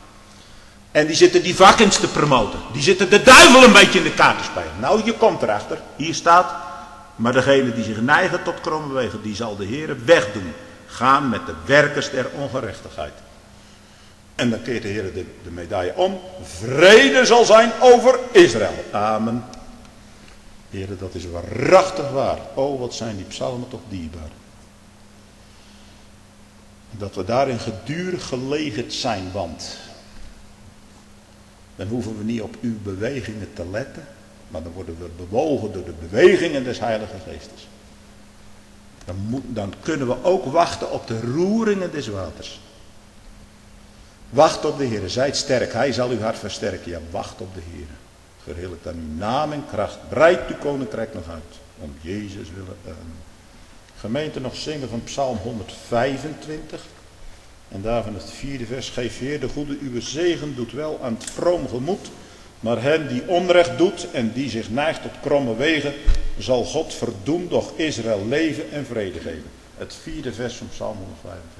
En die zitten die vakkens te promoten. Die zitten de duivel een beetje in de kaart te spelen. Nou, je komt erachter. Hier staat. Maar degene die zich neigen tot kromme wegen, die zal de Heere wegdoen. Gaan met de werkers der ongerechtigheid. En dan keert de Heer de medaille om. Vrede zal zijn over Israël. Amen. Heer, dat is waarachtig waar. Oh, wat zijn die psalmen toch dierbaar. Dat we daarin gedurig gelegerd zijn, want dan hoeven we niet op uw bewegingen te letten, maar dan worden we bewogen door de bewegingen des Heilige Geestes. Dan kunnen we ook wachten op de roeringen des waters. Wacht op de Heer, zijt sterk, hij zal uw hart versterken. Ja, wacht op de Heer. Verheerlijk dan uw naam en kracht. Breid uw koninkrijk nog uit. Om Jezus willen. Gemeente nog zingen van Psalm 125. En daarvan het 4e vers. Geef Heer de goede uw zegen doet wel aan het vroom gemoed. Maar hen die onrecht doet en die zich neigt tot kromme wegen, zal God verdoen, doch Israël leven en vrede geven. Het 4e vers van Psalm 125.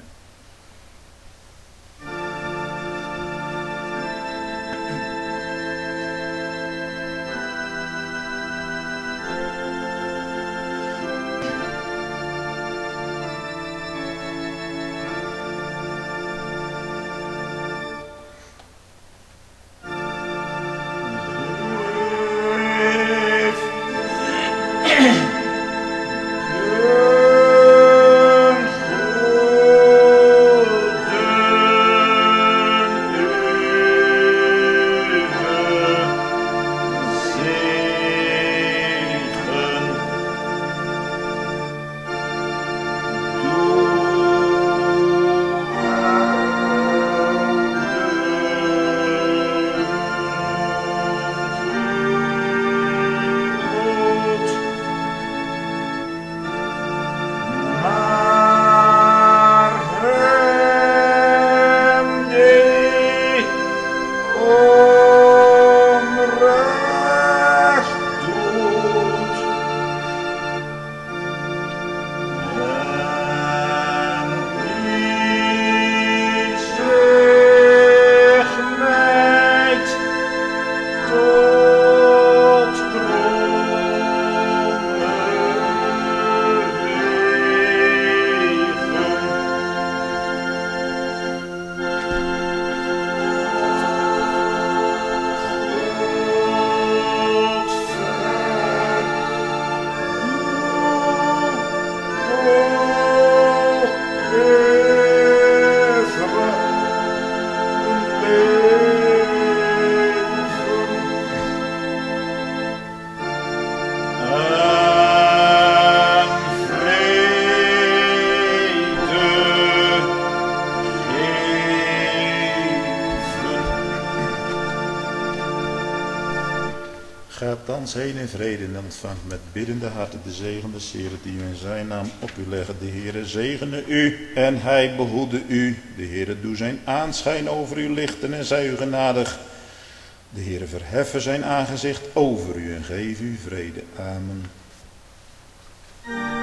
Gaat thans heen in vrede en ontvangt met biddende harten de zegen des Heeren die u in zijn naam op u leggen. De Heere zegene u en hij behoede u. De Heere doe zijn aanschijn over u lichten en zij u genadig. De Heere verheffen zijn aangezicht over u en geef u vrede. Amen.